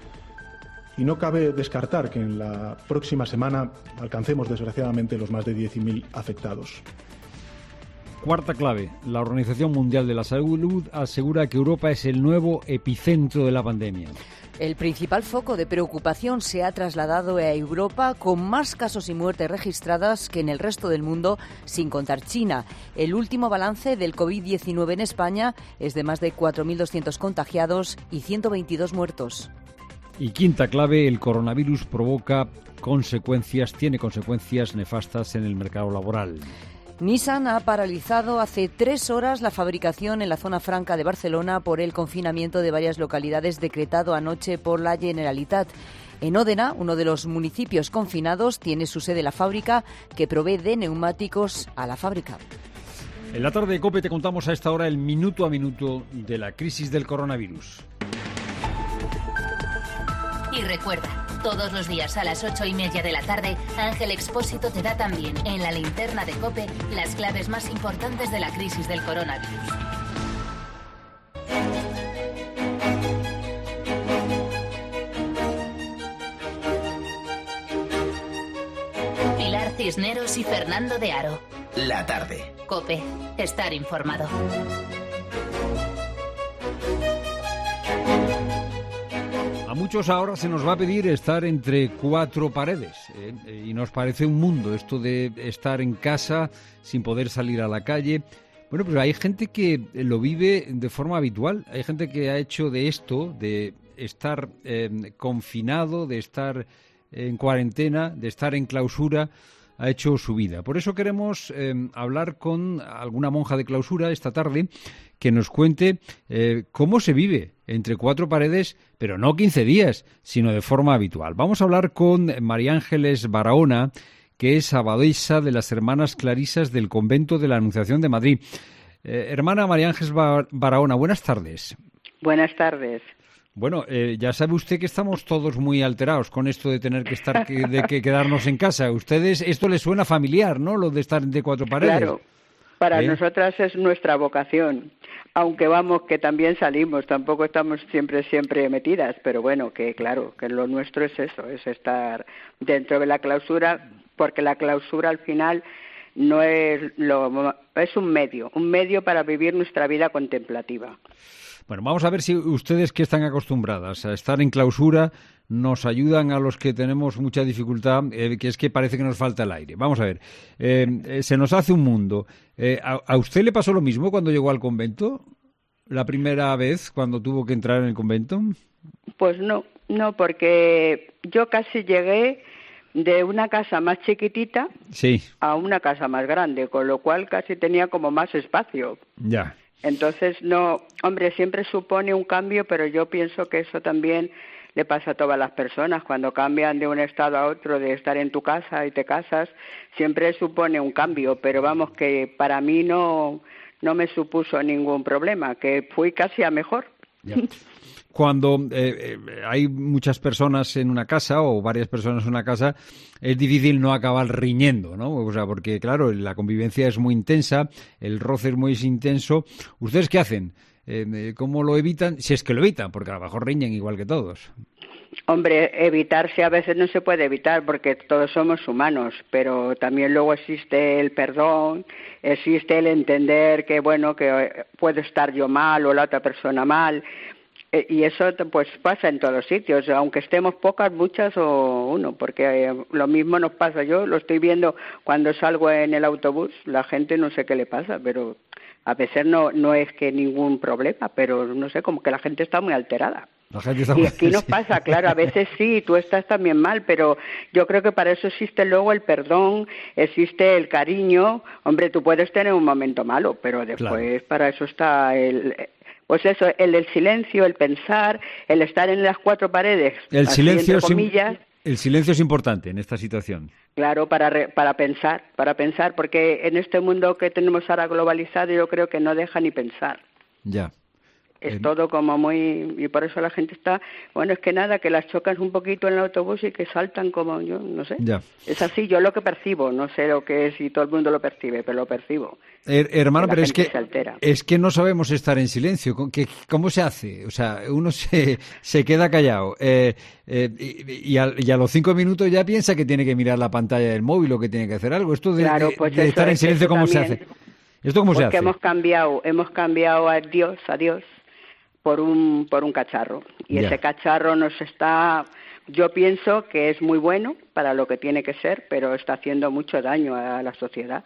Y no cabe descartar que en la próxima semana alcancemos, desgraciadamente, los más de 10.000 afectados. Cuarta clave. La Organización Mundial de la Salud asegura que Europa es el nuevo epicentro de la pandemia. El principal foco de preocupación se ha trasladado a Europa, con más casos y muertes registradas que en el resto del mundo, sin contar China. El último balance del COVID-19 en España es de más de 4.200 contagiados y 122 muertos. Y quinta clave, el coronavirus tiene consecuencias nefastas en el mercado laboral. Nissan ha paralizado hace 3 horas la fabricación en la zona franca de Barcelona por el confinamiento de varias localidades decretado anoche por la Generalitat. En Òdena, uno de los municipios confinados, tiene su sede la fábrica que provee de neumáticos a la fábrica. En la tarde de COPE te contamos a esta hora el minuto a minuto de la crisis del coronavirus. Y recuerda, todos los días a las 8:30 de la tarde, Ángel Expósito te da también en la linterna de COPE las claves más importantes de la crisis del coronavirus. Pilar Cisneros y Fernando de Aro. La tarde. COPE, estar informado. A muchos ahora se nos va a pedir estar entre 4 paredes y nos parece un mundo esto de estar en casa sin poder salir a la calle. Bueno, pero hay gente que lo vive de forma habitual. Hay gente que ha hecho de esto, de estar confinado, de estar en cuarentena, de estar en clausura, ha hecho su vida. Por eso queremos hablar con alguna monja de clausura esta tarde que nos cuente cómo se vive entre 4 paredes, pero no 15 días, sino de forma habitual. Vamos a hablar con María Ángeles Barahona, que es abadesa de las Hermanas Clarisas del Convento de la Anunciación de Madrid. Hermana María Ángeles Barahona, buenas tardes. Buenas tardes. Bueno, ya sabe usted que estamos todos muy alterados con esto de tener que quedarnos en casa. Ustedes, esto les suena familiar, ¿no? Lo de estar entre cuatro paredes. Claro, para nosotras es nuestra vocación. Aunque vamos, que también salimos, tampoco estamos siempre metidas, pero bueno, que claro, que lo nuestro es eso, es estar dentro de la clausura, porque la clausura al final no es es un medio para vivir nuestra vida contemplativa. Bueno, vamos a ver si ustedes, que están acostumbradas a estar en clausura, nos ayudan a los que tenemos mucha dificultad, que es que parece que nos falta el aire. Vamos a ver, se nos hace un mundo. ¿A usted le pasó lo mismo cuando llegó al convento? ¿La primera vez cuando tuvo que entrar en el convento? Pues no, porque yo casi llegué de una casa más chiquitita a una casa más grande, con lo cual casi tenía como más espacio. Ya. Entonces, no, hombre, siempre supone un cambio, pero yo pienso que eso también le pasa a todas las personas. Cuando cambian de un estado a otro, de estar en tu casa y te casas, siempre supone un cambio, pero vamos, que para mí no me supuso ningún problema, que fui casi a mejor. Ya. Cuando hay muchas personas en una casa o varias personas en una casa, es difícil no acabar riñendo, ¿no? O sea, porque, claro, la convivencia es muy intensa, el roce es muy intenso. ¿Ustedes qué hacen? ¿Cómo lo evitan? Si es que lo evitan, porque a lo mejor riñen igual que todos. Hombre, evitarse a veces no se puede evitar porque todos somos humanos, pero también luego existe el perdón, existe el entender que, bueno, que puedo estar yo mal o la otra persona mal. Y eso pues pasa en todos los sitios, aunque estemos pocas, muchas o uno, porque lo mismo nos pasa. Yo lo estoy viendo cuando salgo en el autobús, la gente no sé qué le pasa, pero a veces no es que ningún problema, pero no sé, como que la gente está muy alterada. Y aquí nos pasa, claro, a veces sí, tú estás también mal, pero yo creo que para eso existe luego el perdón, existe el cariño. Hombre, tú puedes tener un momento malo, pero después para eso está pues eso, el del silencio, el pensar, el estar en las cuatro paredes. El silencio, entre comillas, el silencio es importante en esta situación. Claro, para pensar, porque en este mundo que tenemos ahora globalizado yo creo que no deja ni pensar. Ya. Es todo como muy... Y por eso la gente está... Bueno, es que nada, que las chocan un poquito en el autobús y que saltan como... Yo no sé. Ya. Es así, yo lo que percibo. No sé lo que es, si todo el mundo lo percibe, pero lo percibo. Hermano, pero es que no sabemos estar en silencio. ¿Cómo se hace? O sea, uno se queda callado y a los 5 minutos ya piensa que tiene que mirar la pantalla del móvil o que tiene que hacer algo. Esto de estar en silencio, ¿cómo se hace? ¿Esto cómo se hace? Porque hemos cambiado a Dios por un cacharro. Y ese cacharro yo pienso que es muy bueno para lo que tiene que ser, pero está haciendo mucho daño a la sociedad.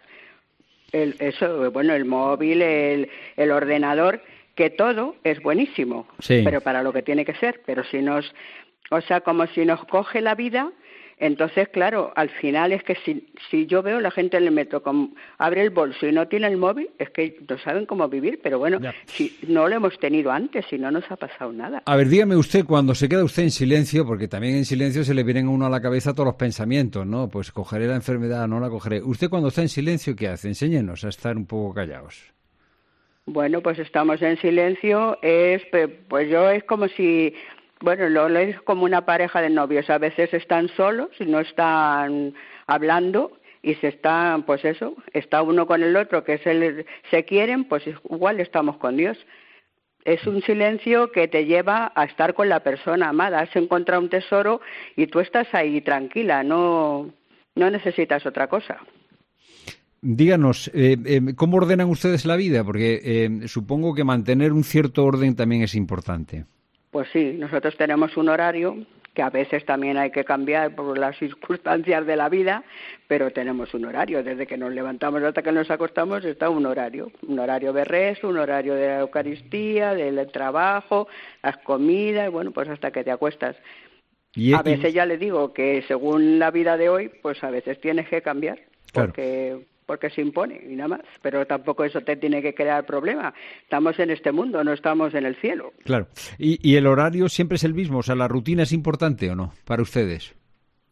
El móvil, el ordenador, que todo es buenísimo, pero para lo que tiene que ser. Pero como si nos coge la vida. Entonces, claro, al final es que si yo veo la gente en el metro, abre el bolso y no tiene el móvil, es que no saben cómo vivir, pero bueno, si no lo hemos tenido antes, si no nos ha pasado nada. A ver, dígame usted, cuando se queda usted en silencio, porque también en silencio se le vienen a uno a la cabeza todos los pensamientos, ¿no? Pues cogeré la enfermedad, no la cogeré. Usted cuando está en silencio, ¿qué hace? Enséñenos a estar un poco callados. Bueno, pues estamos en silencio, pues yo es como si... Bueno, lo es como una pareja de novios. A veces están solos y no están hablando y está uno con el otro, que se quieren, pues igual estamos con Dios. Es un silencio que te lleva a estar con la persona amada. Has encontrado un tesoro y tú estás ahí tranquila, no necesitas otra cosa. Díganos, ¿cómo ordenan ustedes la vida? Porque supongo que mantener un cierto orden también es importante. Pues sí, nosotros tenemos un horario que a veces también hay que cambiar por las circunstancias de la vida, pero tenemos un horario. Desde que nos levantamos hasta que nos acostamos está un horario de rezo, un horario de la Eucaristía, del trabajo, las comidas, bueno, pues hasta que te acuestas. A veces ya le digo que según la vida de hoy, pues a veces tienes que cambiar, porque se impone y nada más, pero tampoco eso te tiene que crear problema. Estamos en este mundo, no estamos en el cielo. Claro. ¿Y el horario siempre es el mismo? O sea, ¿la rutina es importante o no para ustedes?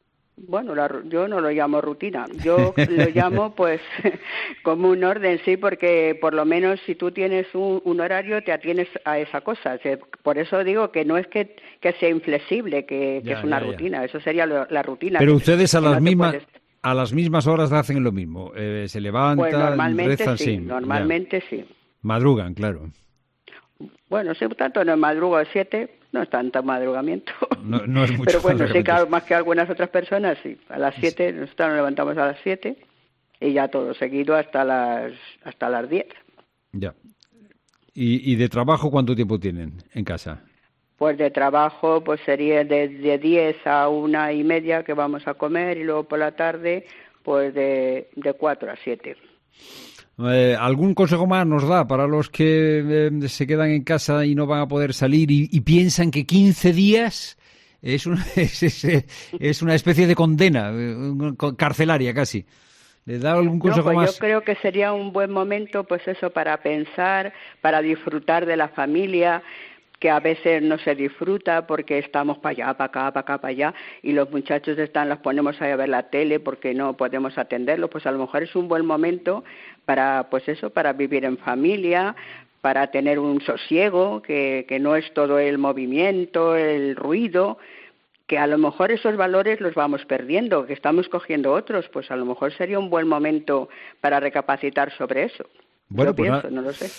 Bueno, yo no lo llamo rutina, yo lo llamo pues como un orden, sí, porque por lo menos si tú tienes un horario te atienes a esa cosa. Por eso digo que no es que sea inflexible, que es una rutina, eso sería la rutina. Pero ustedes a las mismas horas hacen lo mismo, se levantan, pues normalmente rezan, sí. Normalmente sí. Madrugan, claro. Bueno, si tanto no madrugo a 7, no es tanto madrugamiento. No es mucho. Pero bueno, sí, claro, más que algunas otras personas, sí. A las 7, nosotros nos levantamos a las 7 y ya todo seguido hasta las 10. Ya. ¿Y de trabajo cuánto tiempo tienen en casa? Pues de trabajo pues sería de 10 a 1:30 que vamos a comer y luego por la tarde pues de 4 a 7. ¿Algún consejo más nos da para los que se quedan en casa y no van a poder salir y piensan que 15 días es una especie de condena carcelaria casi? ¿Le da algún consejo más? Yo creo que sería un buen momento, pues eso, para pensar, para disfrutar de la familia, que a veces no se disfruta porque estamos para allá, para acá, para acá, para allá, y los muchachos los ponemos ahí a ver la tele porque no podemos atenderlos. Pues a lo mejor es un buen momento para, pues eso, para vivir en familia, para tener un sosiego, que no es todo el movimiento, el ruido, que a lo mejor esos valores los vamos perdiendo, que estamos cogiendo otros. Pues a lo mejor sería un buen momento para recapacitar sobre eso. Bueno, pues pienso, no lo sé.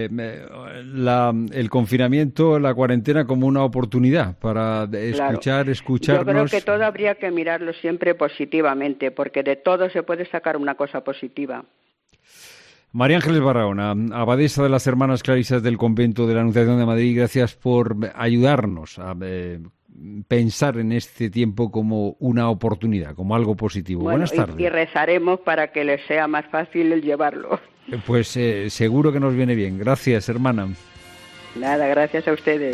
El confinamiento, la cuarentena como una oportunidad para escucharnos. Yo creo que todo habría que mirarlo siempre positivamente, porque de todo se puede sacar una cosa positiva. María Ángeles Barahona, abadesa de las Hermanas Clarisas del Convento de la Anunciación de Madrid, gracias por ayudarnos a pensar en este tiempo como una oportunidad, como algo positivo. Bueno, buenas tardes. Y rezaremos para que les sea más fácil el llevarlo. Pues seguro que nos viene bien. Gracias, hermana. Nada, gracias a ustedes.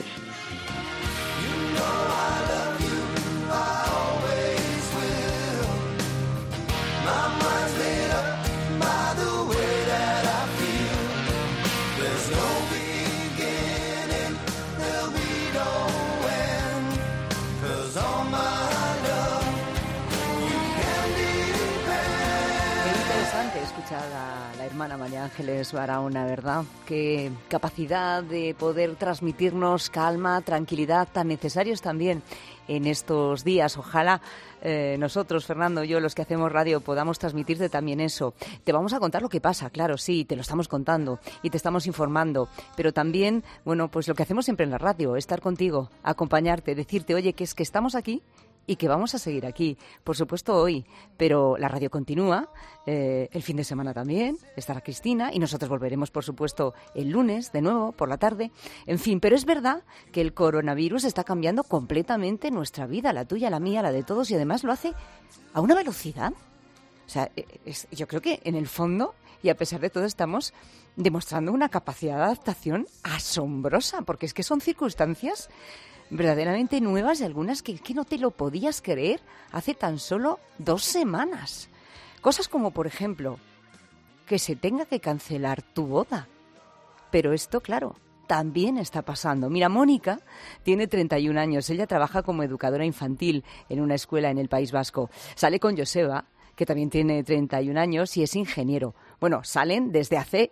La hermana María Ángeles Barahona, ¿verdad? Qué capacidad de poder transmitirnos calma, tranquilidad, tan necesarios también en estos días. Ojalá nosotros, Fernando, yo, los que hacemos radio, podamos transmitirte también eso. Te vamos a contar lo que pasa, claro, sí, te lo estamos contando y te estamos informando, pero también, bueno, pues lo que hacemos siempre en la radio, estar contigo, acompañarte, decirte, oye, que es que estamos aquí y que vamos a seguir aquí, por supuesto hoy, pero la radio continúa, el fin de semana también, estará Cristina y nosotros volveremos, por supuesto, el lunes de nuevo, por la tarde, en fin, pero es verdad que el coronavirus está cambiando completamente nuestra vida, la tuya, la mía, la de todos, y además lo hace a una velocidad. O sea, yo creo que en el fondo, y a pesar de todo, estamos demostrando una capacidad de adaptación asombrosa, porque es que son circunstancias verdaderamente nuevas y algunas que no te lo podías creer hace tan solo 2 semanas. Cosas como, por ejemplo, que se tenga que cancelar tu boda. Pero esto, claro, también está pasando. Mira, Mónica tiene 31 años. Ella trabaja como educadora infantil en una escuela en el País Vasco. Sale con Joseba, que también tiene 31 años y es ingeniero. Bueno, salen desde hace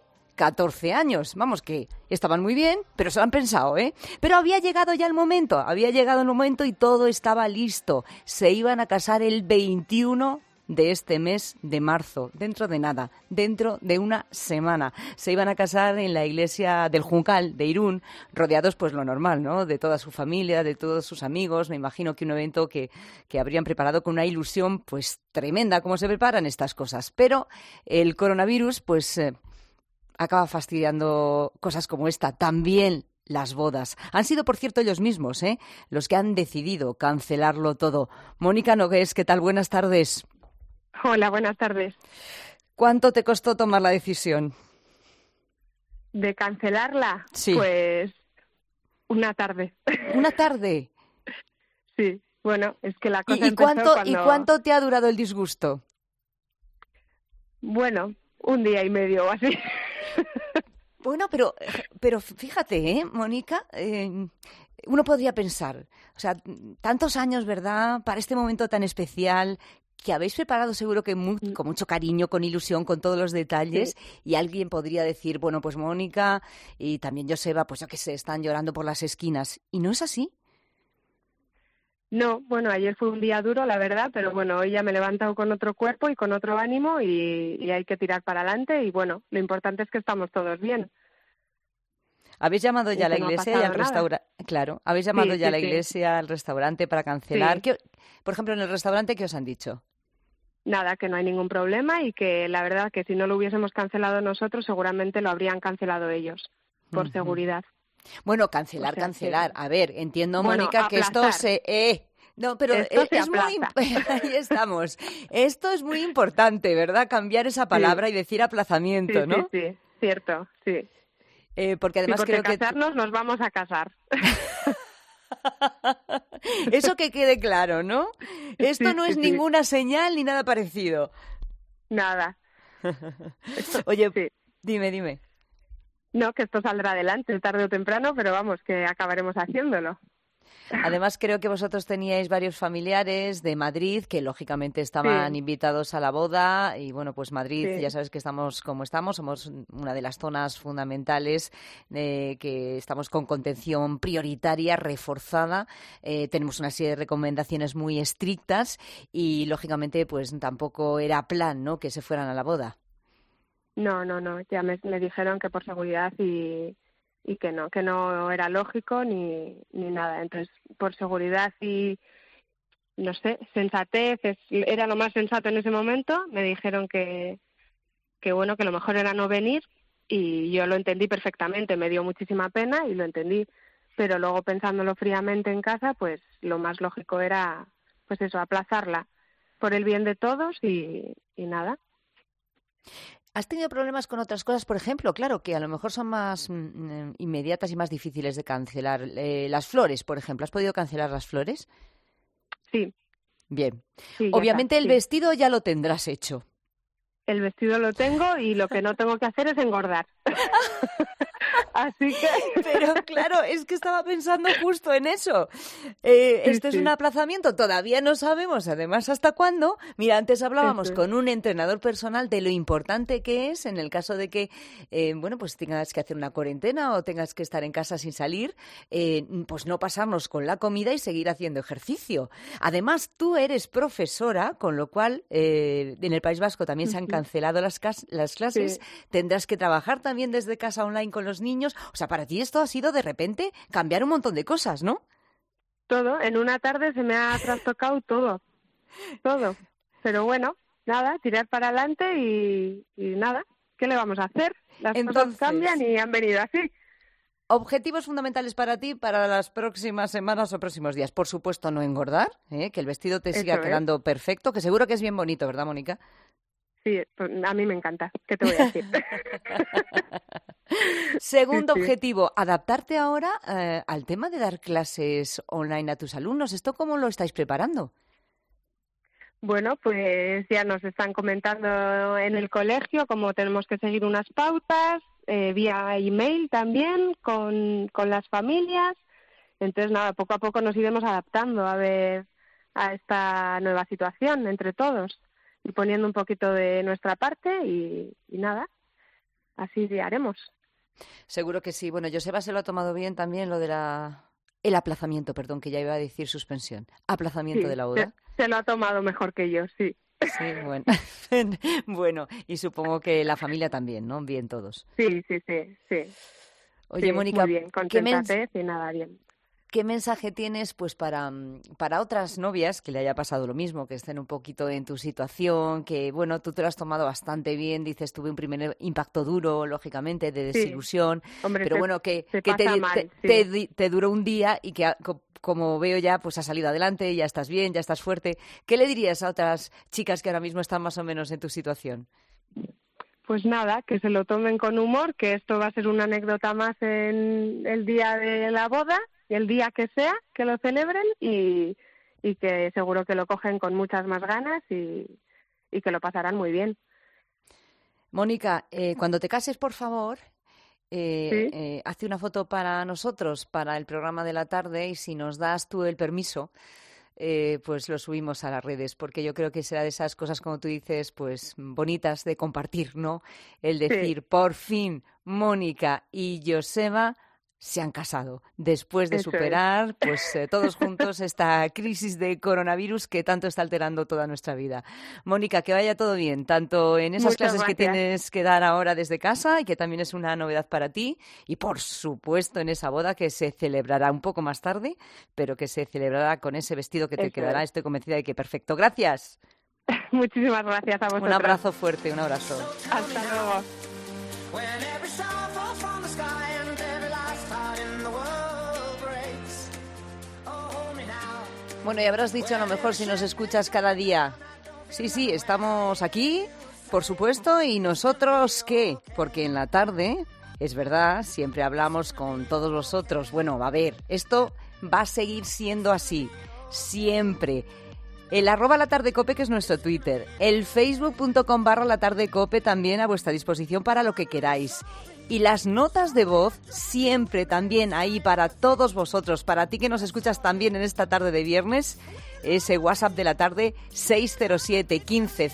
14 años, vamos, que estaban muy bien, pero se lo han pensado, ¿eh? Pero había llegado el momento y todo estaba listo. Se iban a casar el 21 de este mes de marzo, dentro de nada, dentro de una semana. Se iban a casar en la iglesia del Juncal de Irún, rodeados, pues lo normal, ¿no? De toda su familia, de todos sus amigos. Me imagino que un evento que habrían preparado con una ilusión, pues tremenda, como se preparan estas cosas. Pero el coronavirus, pues acaba fastidiando cosas como esta, también las bodas. Han sido, por cierto, ellos mismos, los que han decidido cancelarlo todo. Mónica Nogués, ¿qué tal? Buenas tardes. Hola, buenas tardes. ¿Cuánto te costó tomar la decisión? ¿De cancelarla? Sí. Pues una tarde. ¿Una tarde? Sí, bueno, es que la cosa ¿Y cuánto te ha durado el disgusto? Bueno, 1 día y medio o así. Bueno, pero fíjate, Mónica, uno podría pensar, o sea, tantos años, ¿verdad?, para este momento tan especial, que habéis preparado seguro que con mucho cariño, con ilusión, con todos los detalles, y alguien podría decir, bueno, pues Mónica y también Joseba, pues yo qué sé, están llorando por las esquinas. ¿Y no es así? No, bueno, ayer fue un día duro, la verdad, pero bueno, hoy ya me he levantado con otro cuerpo y con otro ánimo y hay que tirar para adelante y bueno, lo importante es que estamos todos bien. ¿Habéis llamado ya a la iglesia y al restaurante? Claro, ¿habéis llamado ya a la iglesia, al restaurante para cancelar? Sí. Por ejemplo, en el restaurante, ¿qué os han dicho? Nada, que no hay ningún problema y que la verdad que si no lo hubiésemos cancelado nosotros, seguramente lo habrían cancelado ellos, por seguridad. Bueno, cancelar. A ver, entiendo, bueno, Mónica, que esto se... No, pero es muy... Ahí estamos. Esto es muy importante, ¿verdad? Cambiar esa palabra y decir aplazamiento, ¿no? Sí, cierto, sí. Porque además porque creo que... casarnos nos vamos a casar. Eso que quede claro, ¿no? Esto no es ninguna señal ni nada parecido. Nada. Oye, dime. No, que esto saldrá adelante tarde o temprano, pero vamos, que acabaremos haciéndolo. Además, creo que vosotros teníais varios familiares de Madrid que, lógicamente, estaban invitados a la boda. Y, bueno, pues Madrid, ya sabes que estamos como estamos. Somos una de las zonas fundamentales que estamos con contención prioritaria, reforzada. Tenemos una serie de recomendaciones muy estrictas y, lógicamente, pues tampoco era plan, ¿no?, que se fueran a la boda. No. Ya me dijeron que por seguridad y que no era lógico ni nada. Entonces, por seguridad y, no sé, sensatez, era lo más sensato en ese momento. Me dijeron que bueno, que lo mejor era no venir y yo lo entendí perfectamente. Me dio muchísima pena y lo entendí. Pero luego, pensándolo fríamente en casa, pues lo más lógico era, pues eso, aplazarla por el bien de todos y nada. ¿Has tenido problemas con otras cosas, por ejemplo? Claro, que a lo mejor son más inmediatas y más difíciles de cancelar. Las flores, por ejemplo. ¿Has podido cancelar las flores? Sí. Bien. Sí, obviamente está, el vestido ya lo tendrás hecho. El vestido lo tengo y lo que no tengo que hacer es engordar. Así que... Pero claro, es que estaba pensando justo en eso. Esto es un aplazamiento, todavía no sabemos además hasta cuándo. Mira, antes hablábamos con un entrenador personal de lo importante que es en el caso de que, bueno, pues tengas que hacer una cuarentena o tengas que estar en casa sin salir, pues no pasarnos con la comida y seguir haciendo ejercicio. Además, tú eres profesora, con lo cual en el País Vasco también se han cancelado las clases. Tendrás que trabajar también desde casa online con los niños. O sea, para ti esto ha sido de repente cambiar un montón de cosas, ¿no? Todo. En una tarde se me ha trastocado todo. Pero bueno, nada, tirar para adelante y nada. ¿Qué le vamos a hacer? Las cosas cambian y han venido así. Objetivos fundamentales para ti para las próximas semanas o próximos días. Por supuesto, no engordar, que el vestido te siga quedando perfecto, que seguro que es bien bonito, ¿verdad, Mónica? Sí, pues a mí me encanta. ¿Qué te voy a decir? Segundo objetivo, adaptarte ahora al tema de dar clases online a tus alumnos. ¿Esto cómo lo estáis preparando? Bueno, pues ya nos están comentando en el colegio cómo tenemos que seguir unas pautas, vía email también con las familias. Entonces, nada, poco a poco nos iremos adaptando a esta nueva situación entre todos y poniendo un poquito de nuestra parte y nada, así haremos. Seguro que sí. Bueno, Joseba se lo ha tomado bien también lo de el aplazamiento, perdón, que ya iba a decir suspensión. Aplazamiento de la boda. Se lo ha tomado mejor que yo, sí. Sí, bueno. Bueno, y supongo que la familia también, ¿no? Bien todos. Sí. Oye, sí, Mónica, muy bien, contenta y nada, bien. ¿Qué mensaje tienes pues para otras novias que le haya pasado lo mismo, que estén un poquito en tu situación, que bueno, tú te lo has tomado bastante bien, dices, tuve un primer impacto duro, lógicamente, de desilusión, hombre, pero bueno, que te duró un día y que como veo ya, pues has salido adelante, ya estás bien, ya estás fuerte. ¿Qué le dirías a otras chicas que ahora mismo están más o menos en tu situación? Pues nada, que se lo tomen con humor, que esto va a ser una anécdota más en el día de la boda, el día que sea, que lo celebren y que seguro que lo cogen con muchas más ganas y que lo pasarán muy bien. Mónica, cuando te cases, por favor, hazte una foto para nosotros, para el programa de la tarde, y si nos das tú el permiso, pues lo subimos a las redes, porque yo creo que será de esas cosas, como tú dices, pues bonitas de compartir, ¿no? El decir, por fin, Mónica y Joseba se han casado después de superar pues todos juntos esta crisis de coronavirus que tanto está alterando toda nuestra vida. Mónica, que vaya todo bien, tanto en esas clases que tienes que dar ahora desde casa y que también es una novedad para ti, y por supuesto en esa boda que se celebrará un poco más tarde, pero que se celebrará con ese vestido que te quedará. Estoy convencida de que perfecto. Gracias. Muchísimas gracias a vosotros. Un abrazo fuerte, un abrazo. Hasta luego. Bueno, y habrás dicho a lo mejor si nos escuchas cada día. Sí, estamos aquí, por supuesto, y nosotros ¿qué? Porque en la tarde, es verdad, siempre hablamos con todos vosotros. Bueno, a ver, esto va a seguir siendo así, siempre. El @latardecope, que es nuestro Twitter. El facebook.com/latardecope también a vuestra disposición para lo que queráis. Y las notas de voz siempre también ahí para todos vosotros, para ti que nos escuchas también en esta tarde de viernes, ese WhatsApp de la tarde 607 15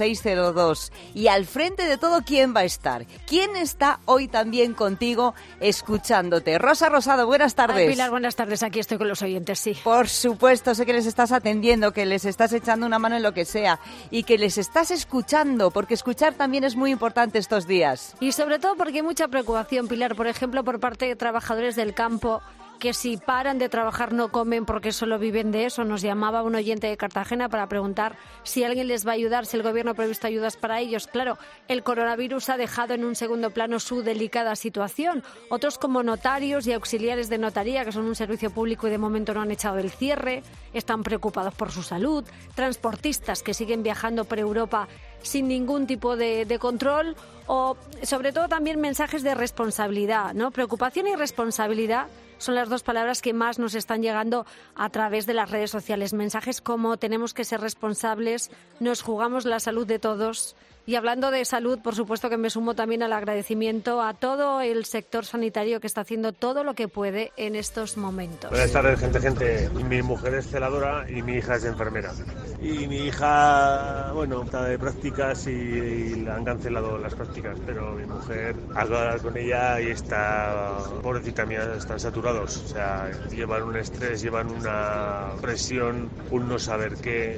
0602. Y al frente de todo, ¿quién va a estar? ¿Quién está hoy también contigo escuchándote? Rosa Rosado, buenas tardes. Ay, Pilar, buenas tardes. Aquí estoy con los oyentes, sí. Por supuesto, sé que les estás atendiendo, que les estás echando una mano en lo que sea y que les estás escuchando, porque escuchar también es muy importante estos días. Y sobre todo porque hay mucha preocupación, Pilar, por ejemplo, por parte de trabajadores del campo, que si paran de trabajar no comen porque solo viven de eso. Nos llamaba un oyente de Cartagena para preguntar si alguien les va a ayudar, si el gobierno ha previsto ayudas para ellos. Claro, el coronavirus ha dejado en un segundo plano su delicada situación. Otros, como notarios y auxiliares de notaría, que son un servicio público y de momento no han echado el cierre, están preocupados por su salud. Transportistas que siguen viajando por Europa sin ningún tipo de control, o sobre todo también mensajes de responsabilidad, ¿no? Preocupación y responsabilidad son las dos palabras que más nos están llegando a través de las redes sociales. Mensajes como tenemos que ser responsables, nos jugamos la salud de todos. Y hablando de salud, por supuesto que me sumo también al agradecimiento a todo el sector sanitario que está haciendo todo lo que puede en estos momentos. Buenas tardes, gente. Mi mujer es celadora y mi hija es enfermera. Y mi hija, bueno, está de prácticas y le han cancelado las prácticas, pero mi mujer, acabo de hablar con ella y está, pobrecita mía, están saturados. O sea, llevan un estrés, llevan una presión, un no saber qué.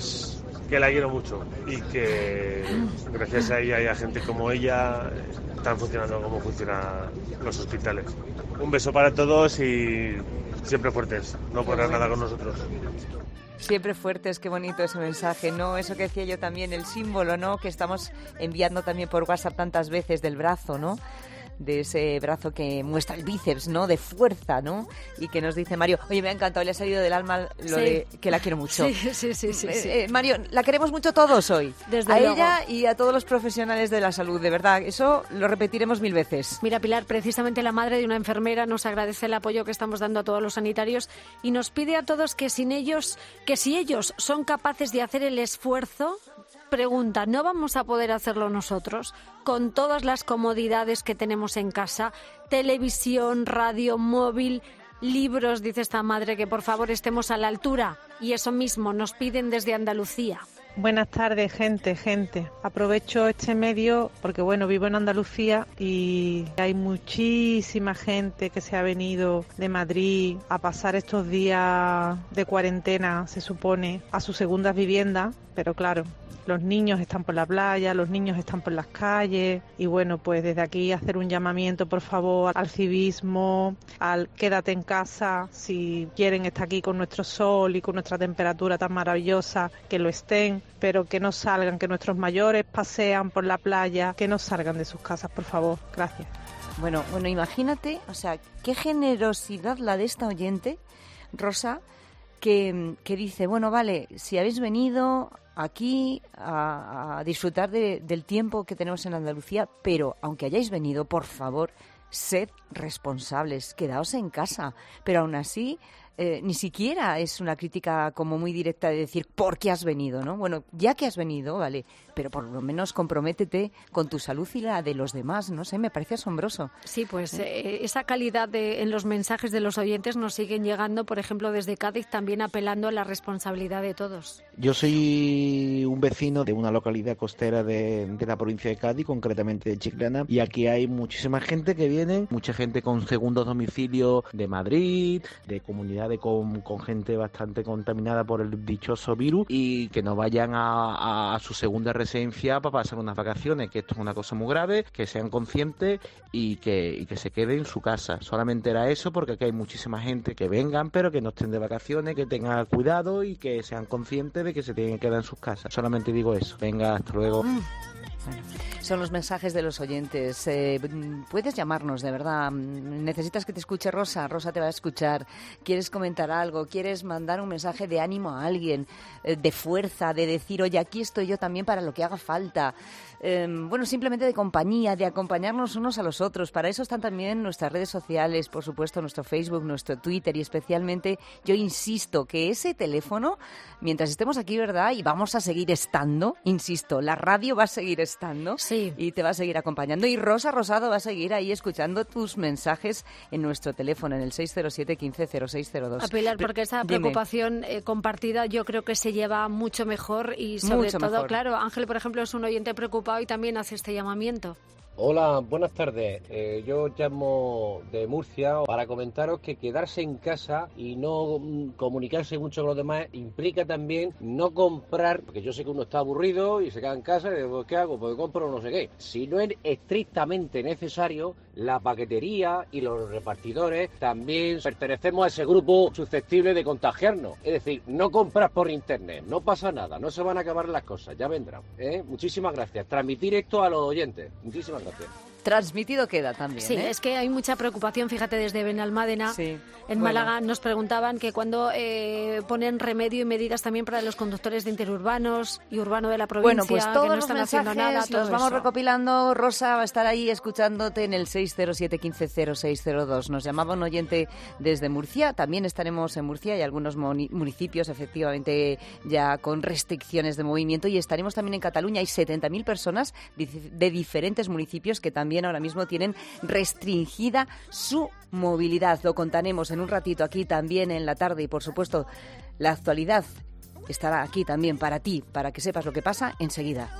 Que la quiero mucho y que gracias a ella y a gente como ella están funcionando como funcionan los hospitales. Un beso para todos y siempre fuertes, no podrán nada con nosotros. Siempre fuertes, qué bonito ese mensaje, ¿no? Eso que decía yo también, el símbolo, ¿no? Que estamos enviando también por WhatsApp tantas veces del brazo, ¿no? De ese brazo que muestra el bíceps, ¿no? De fuerza, ¿no? Y que nos dice Mario, oye, me ha encantado, le ha salido del alma lo de que la quiero mucho. Sí. Mario, la queremos mucho todos hoy. Desde a luego. ella y a todos los profesionales de la salud, de verdad. Eso lo repetiremos 1000 veces. Mira, Pilar, precisamente la madre de una enfermera nos agradece el apoyo que estamos dando a todos los sanitarios y nos pide a todos que si ellos son capaces de hacer el esfuerzo, pregunta, ¿no vamos a poder hacerlo nosotros? Con todas las comodidades que tenemos en casa, televisión, radio, móvil, libros, dice esta madre, que por favor estemos a la altura. Y eso mismo nos piden desde Andalucía. Buenas tardes, gente. Aprovecho este medio porque, bueno, vivo en Andalucía y hay muchísima gente que se ha venido de Madrid a pasar estos días de cuarentena, se supone, a sus segundas viviendas, pero claro, los niños están por la playa, los niños están por las calles y bueno, pues desde aquí hacer un llamamiento, por favor, al civismo, al quédate en casa, si quieren estar aquí con nuestro sol y con nuestra temperatura tan maravillosa, que lo estén, pero que no salgan, que nuestros mayores pasean por la playa, que no salgan de sus casas, por favor. Gracias. Bueno, imagínate, o sea, qué generosidad la de esta oyente, Rosa, que dice, bueno, vale, si habéis venido aquí a disfrutar del tiempo que tenemos en Andalucía, pero aunque hayáis venido, por favor, sed responsables, quedaos en casa, pero aún así ni siquiera es una crítica como muy directa de decir ¿por qué has venido? ¿No? Bueno, ya que has venido, vale, pero por lo menos comprométete con tu salud y la de los demás, no sé, me parece asombroso. Sí, pues esa calidad en los mensajes de los oyentes nos siguen llegando, por ejemplo, desde Cádiz, también apelando a la responsabilidad de todos. Yo soy un vecino de una localidad costera de la provincia de Cádiz, concretamente de Chiclana, y aquí hay muchísima gente que viene, mucha gente con segundos domicilios de Madrid, de comunidades con gente bastante contaminada por el dichoso virus, y que no vayan a su segunda residencia para pasar unas vacaciones, que esto es una cosa muy grave, que sean conscientes y que se queden en su casa. Solamente era eso, porque aquí hay muchísima gente que vengan, pero que no estén de vacaciones, que tengan cuidado y que sean conscientes de que se tienen que quedar en sus casas. Solamente digo eso. Venga, hasta luego. Bueno, son los mensajes de los oyentes. Puedes llamarnos, de verdad. ¿Necesitas que te escuche Rosa? Rosa te va a escuchar. ¿Quieres comentar algo? ¿Quieres mandar un mensaje de ánimo a alguien? De fuerza, de decir, oye, aquí estoy yo también para lo que haga falta. Bueno, simplemente de compañía, de acompañarnos unos a los otros. Para eso están también nuestras redes sociales, por supuesto, nuestro Facebook, nuestro Twitter, y especialmente yo insisto que ese teléfono, mientras estemos aquí, ¿verdad? Y vamos a seguir estando, insisto, la radio va a seguir estando, sí, y te va a seguir acompañando, y Rosa Rosado va a seguir ahí escuchando tus mensajes en nuestro teléfono, en el 607 15 0602. A Pilar, porque esa preocupación compartida yo creo que se lleva mucho mejor, y sobre mucho todo, mejor. Claro, Ángel, por ejemplo, es un oyente preocupado y también hace este llamamiento. Hola, buenas tardes. Yo llamo de Murcia para comentaros que quedarse en casa y no comunicarse mucho con los demás implica también no comprar, porque yo sé que uno está aburrido y se queda en casa y dice, pues, ¿qué hago? Pues compro no sé qué. Si no es estrictamente necesario, la paquetería y los repartidores también pertenecemos a ese grupo susceptible de contagiarnos. Es decir, no compras por internet, no pasa nada, no se van a acabar las cosas, ya vendrán. Muchísimas gracias. Transmitir esto a los oyentes. Muchísimas gracias. Transmitido queda también. Sí, es que hay mucha preocupación, fíjate, desde Benalmádena, en Málaga, nos preguntaban que cuando ponen remedio y medidas también para los conductores de interurbanos y urbano de la provincia, bueno, pues todos que no los están mensajes haciendo nada, todo los vamos eso. recopilando. Rosa va a estar ahí escuchándote en el 607 15 0602. Nos llamaba un oyente desde Murcia, también estaremos en Murcia y algunos municipios efectivamente ya con restricciones de movimiento, y estaremos también en Cataluña. Hay 70.000 personas de diferentes municipios que también ahora mismo tienen restringida su movilidad. Lo contaremos en un ratito aquí también en la tarde, y por supuesto la actualidad estará aquí también para ti, para que sepas lo que pasa enseguida.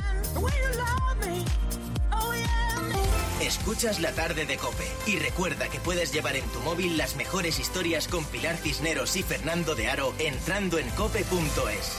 Escuchas La Tarde de COPE y recuerda que puedes llevar en tu móvil las mejores historias con Pilar Cisneros y Fernando de Aro entrando en cope.es.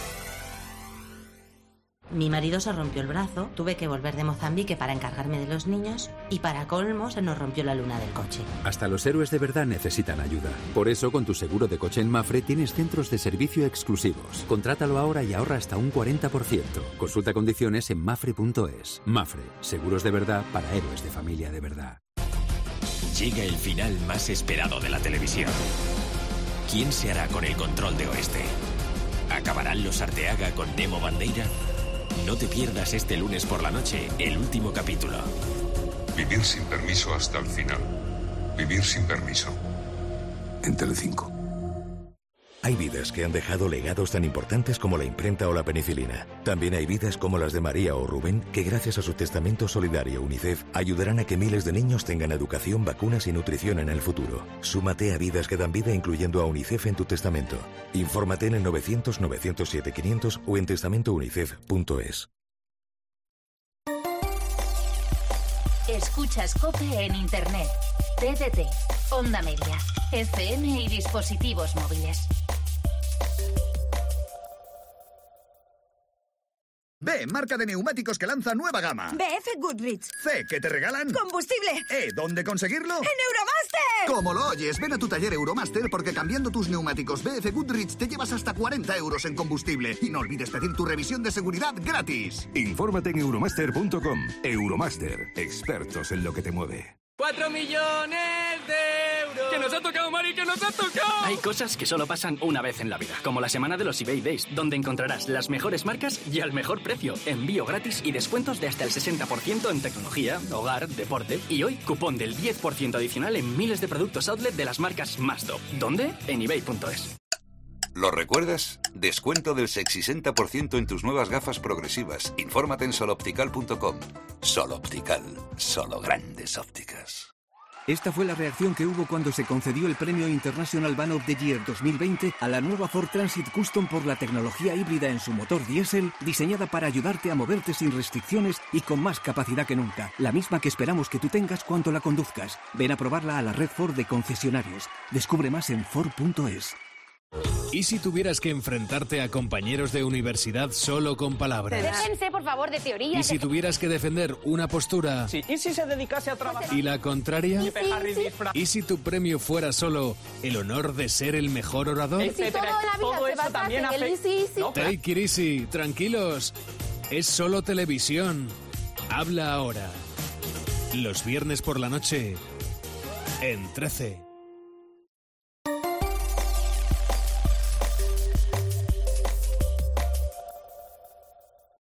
Mi marido se rompió el brazo, tuve que volver de Mozambique para encargarme de los niños y para colmo se nos rompió la luna del coche. Hasta los héroes de verdad necesitan ayuda. Por eso con tu seguro de coche en Mafre tienes centros de servicio exclusivos. Contrátalo ahora y ahorra hasta un 40%. Consulta condiciones en mafre.es. Mafre, seguros de verdad para héroes de familia de verdad. Llega el final más esperado de la televisión. ¿Quién se hará con el control de Oeste? ¿Acabarán los Arteaga con Nemo Bandeira? No te pierdas este lunes por la noche el último capítulo. Vivir sin permiso hasta el final. Vivir sin permiso. En Telecinco. Hay vidas que han dejado legados tan importantes como la imprenta o la penicilina. También hay vidas como las de María o Rubén, que gracias a su testamento solidario UNICEF ayudarán a que miles de niños tengan educación, vacunas y nutrición en el futuro. Súmate a Vidas que dan vida incluyendo a UNICEF en tu testamento. Infórmate en el 900-907-500 o en testamentounicef.es. Escuchas COPE en Internet, TDT, Onda Media, FM y dispositivos móviles. B, marca de neumáticos que lanza nueva gama. BF Goodrich. C, que te regalan ¡combustible! E, ¿dónde conseguirlo? ¡En Euromaster! Como lo oyes, ven a tu taller Euromaster porque cambiando tus neumáticos BF Goodrich te llevas hasta 40 euros en combustible. Y no olvides pedir tu revisión de seguridad gratis. Infórmate en euromaster.com. Euromaster, expertos en lo que te mueve. 4 millones de euros. ¡Que nos ha tocado, Mari, que nos ha tocado! Hay cosas que solo pasan una vez en la vida, como la semana de los eBay Days, donde encontrarás las mejores marcas y al mejor precio, envío gratis y descuentos de hasta el 60% en tecnología, hogar, deporte. Y hoy, cupón del 10% adicional en miles de productos outlet de las marcas más top. ¿Dónde? En ebay.es. ¿Lo recuerdas? Descuento del 60% en tus nuevas gafas progresivas. Infórmate en soloptical.com. Sol Optical. Solo grandes ópticas. Esta fue la reacción que hubo cuando se concedió el Premio International Van of the Year 2020 a la nueva Ford Transit Custom por la tecnología híbrida en su motor diésel, diseñada para ayudarte a moverte sin restricciones y con más capacidad que nunca. La misma que esperamos que tú tengas cuando la conduzcas. Ven a probarla a la red Ford de concesionarios. Descubre más en Ford.es. ¿Y si tuvieras que enfrentarte a compañeros de universidad solo con palabras? Déjense, por favor, de teoría. ¿Y si tuvieras que defender una postura? Sí. ¿Y si se dedicase a trabajar? ¿Y la contraria? Sí. ¿Y si tu premio fuera solo el honor de ser el mejor orador? ¿Y si todo eso también hace... Take it easy, tranquilos. Es solo televisión. Habla ahora. Los viernes por la noche en 13.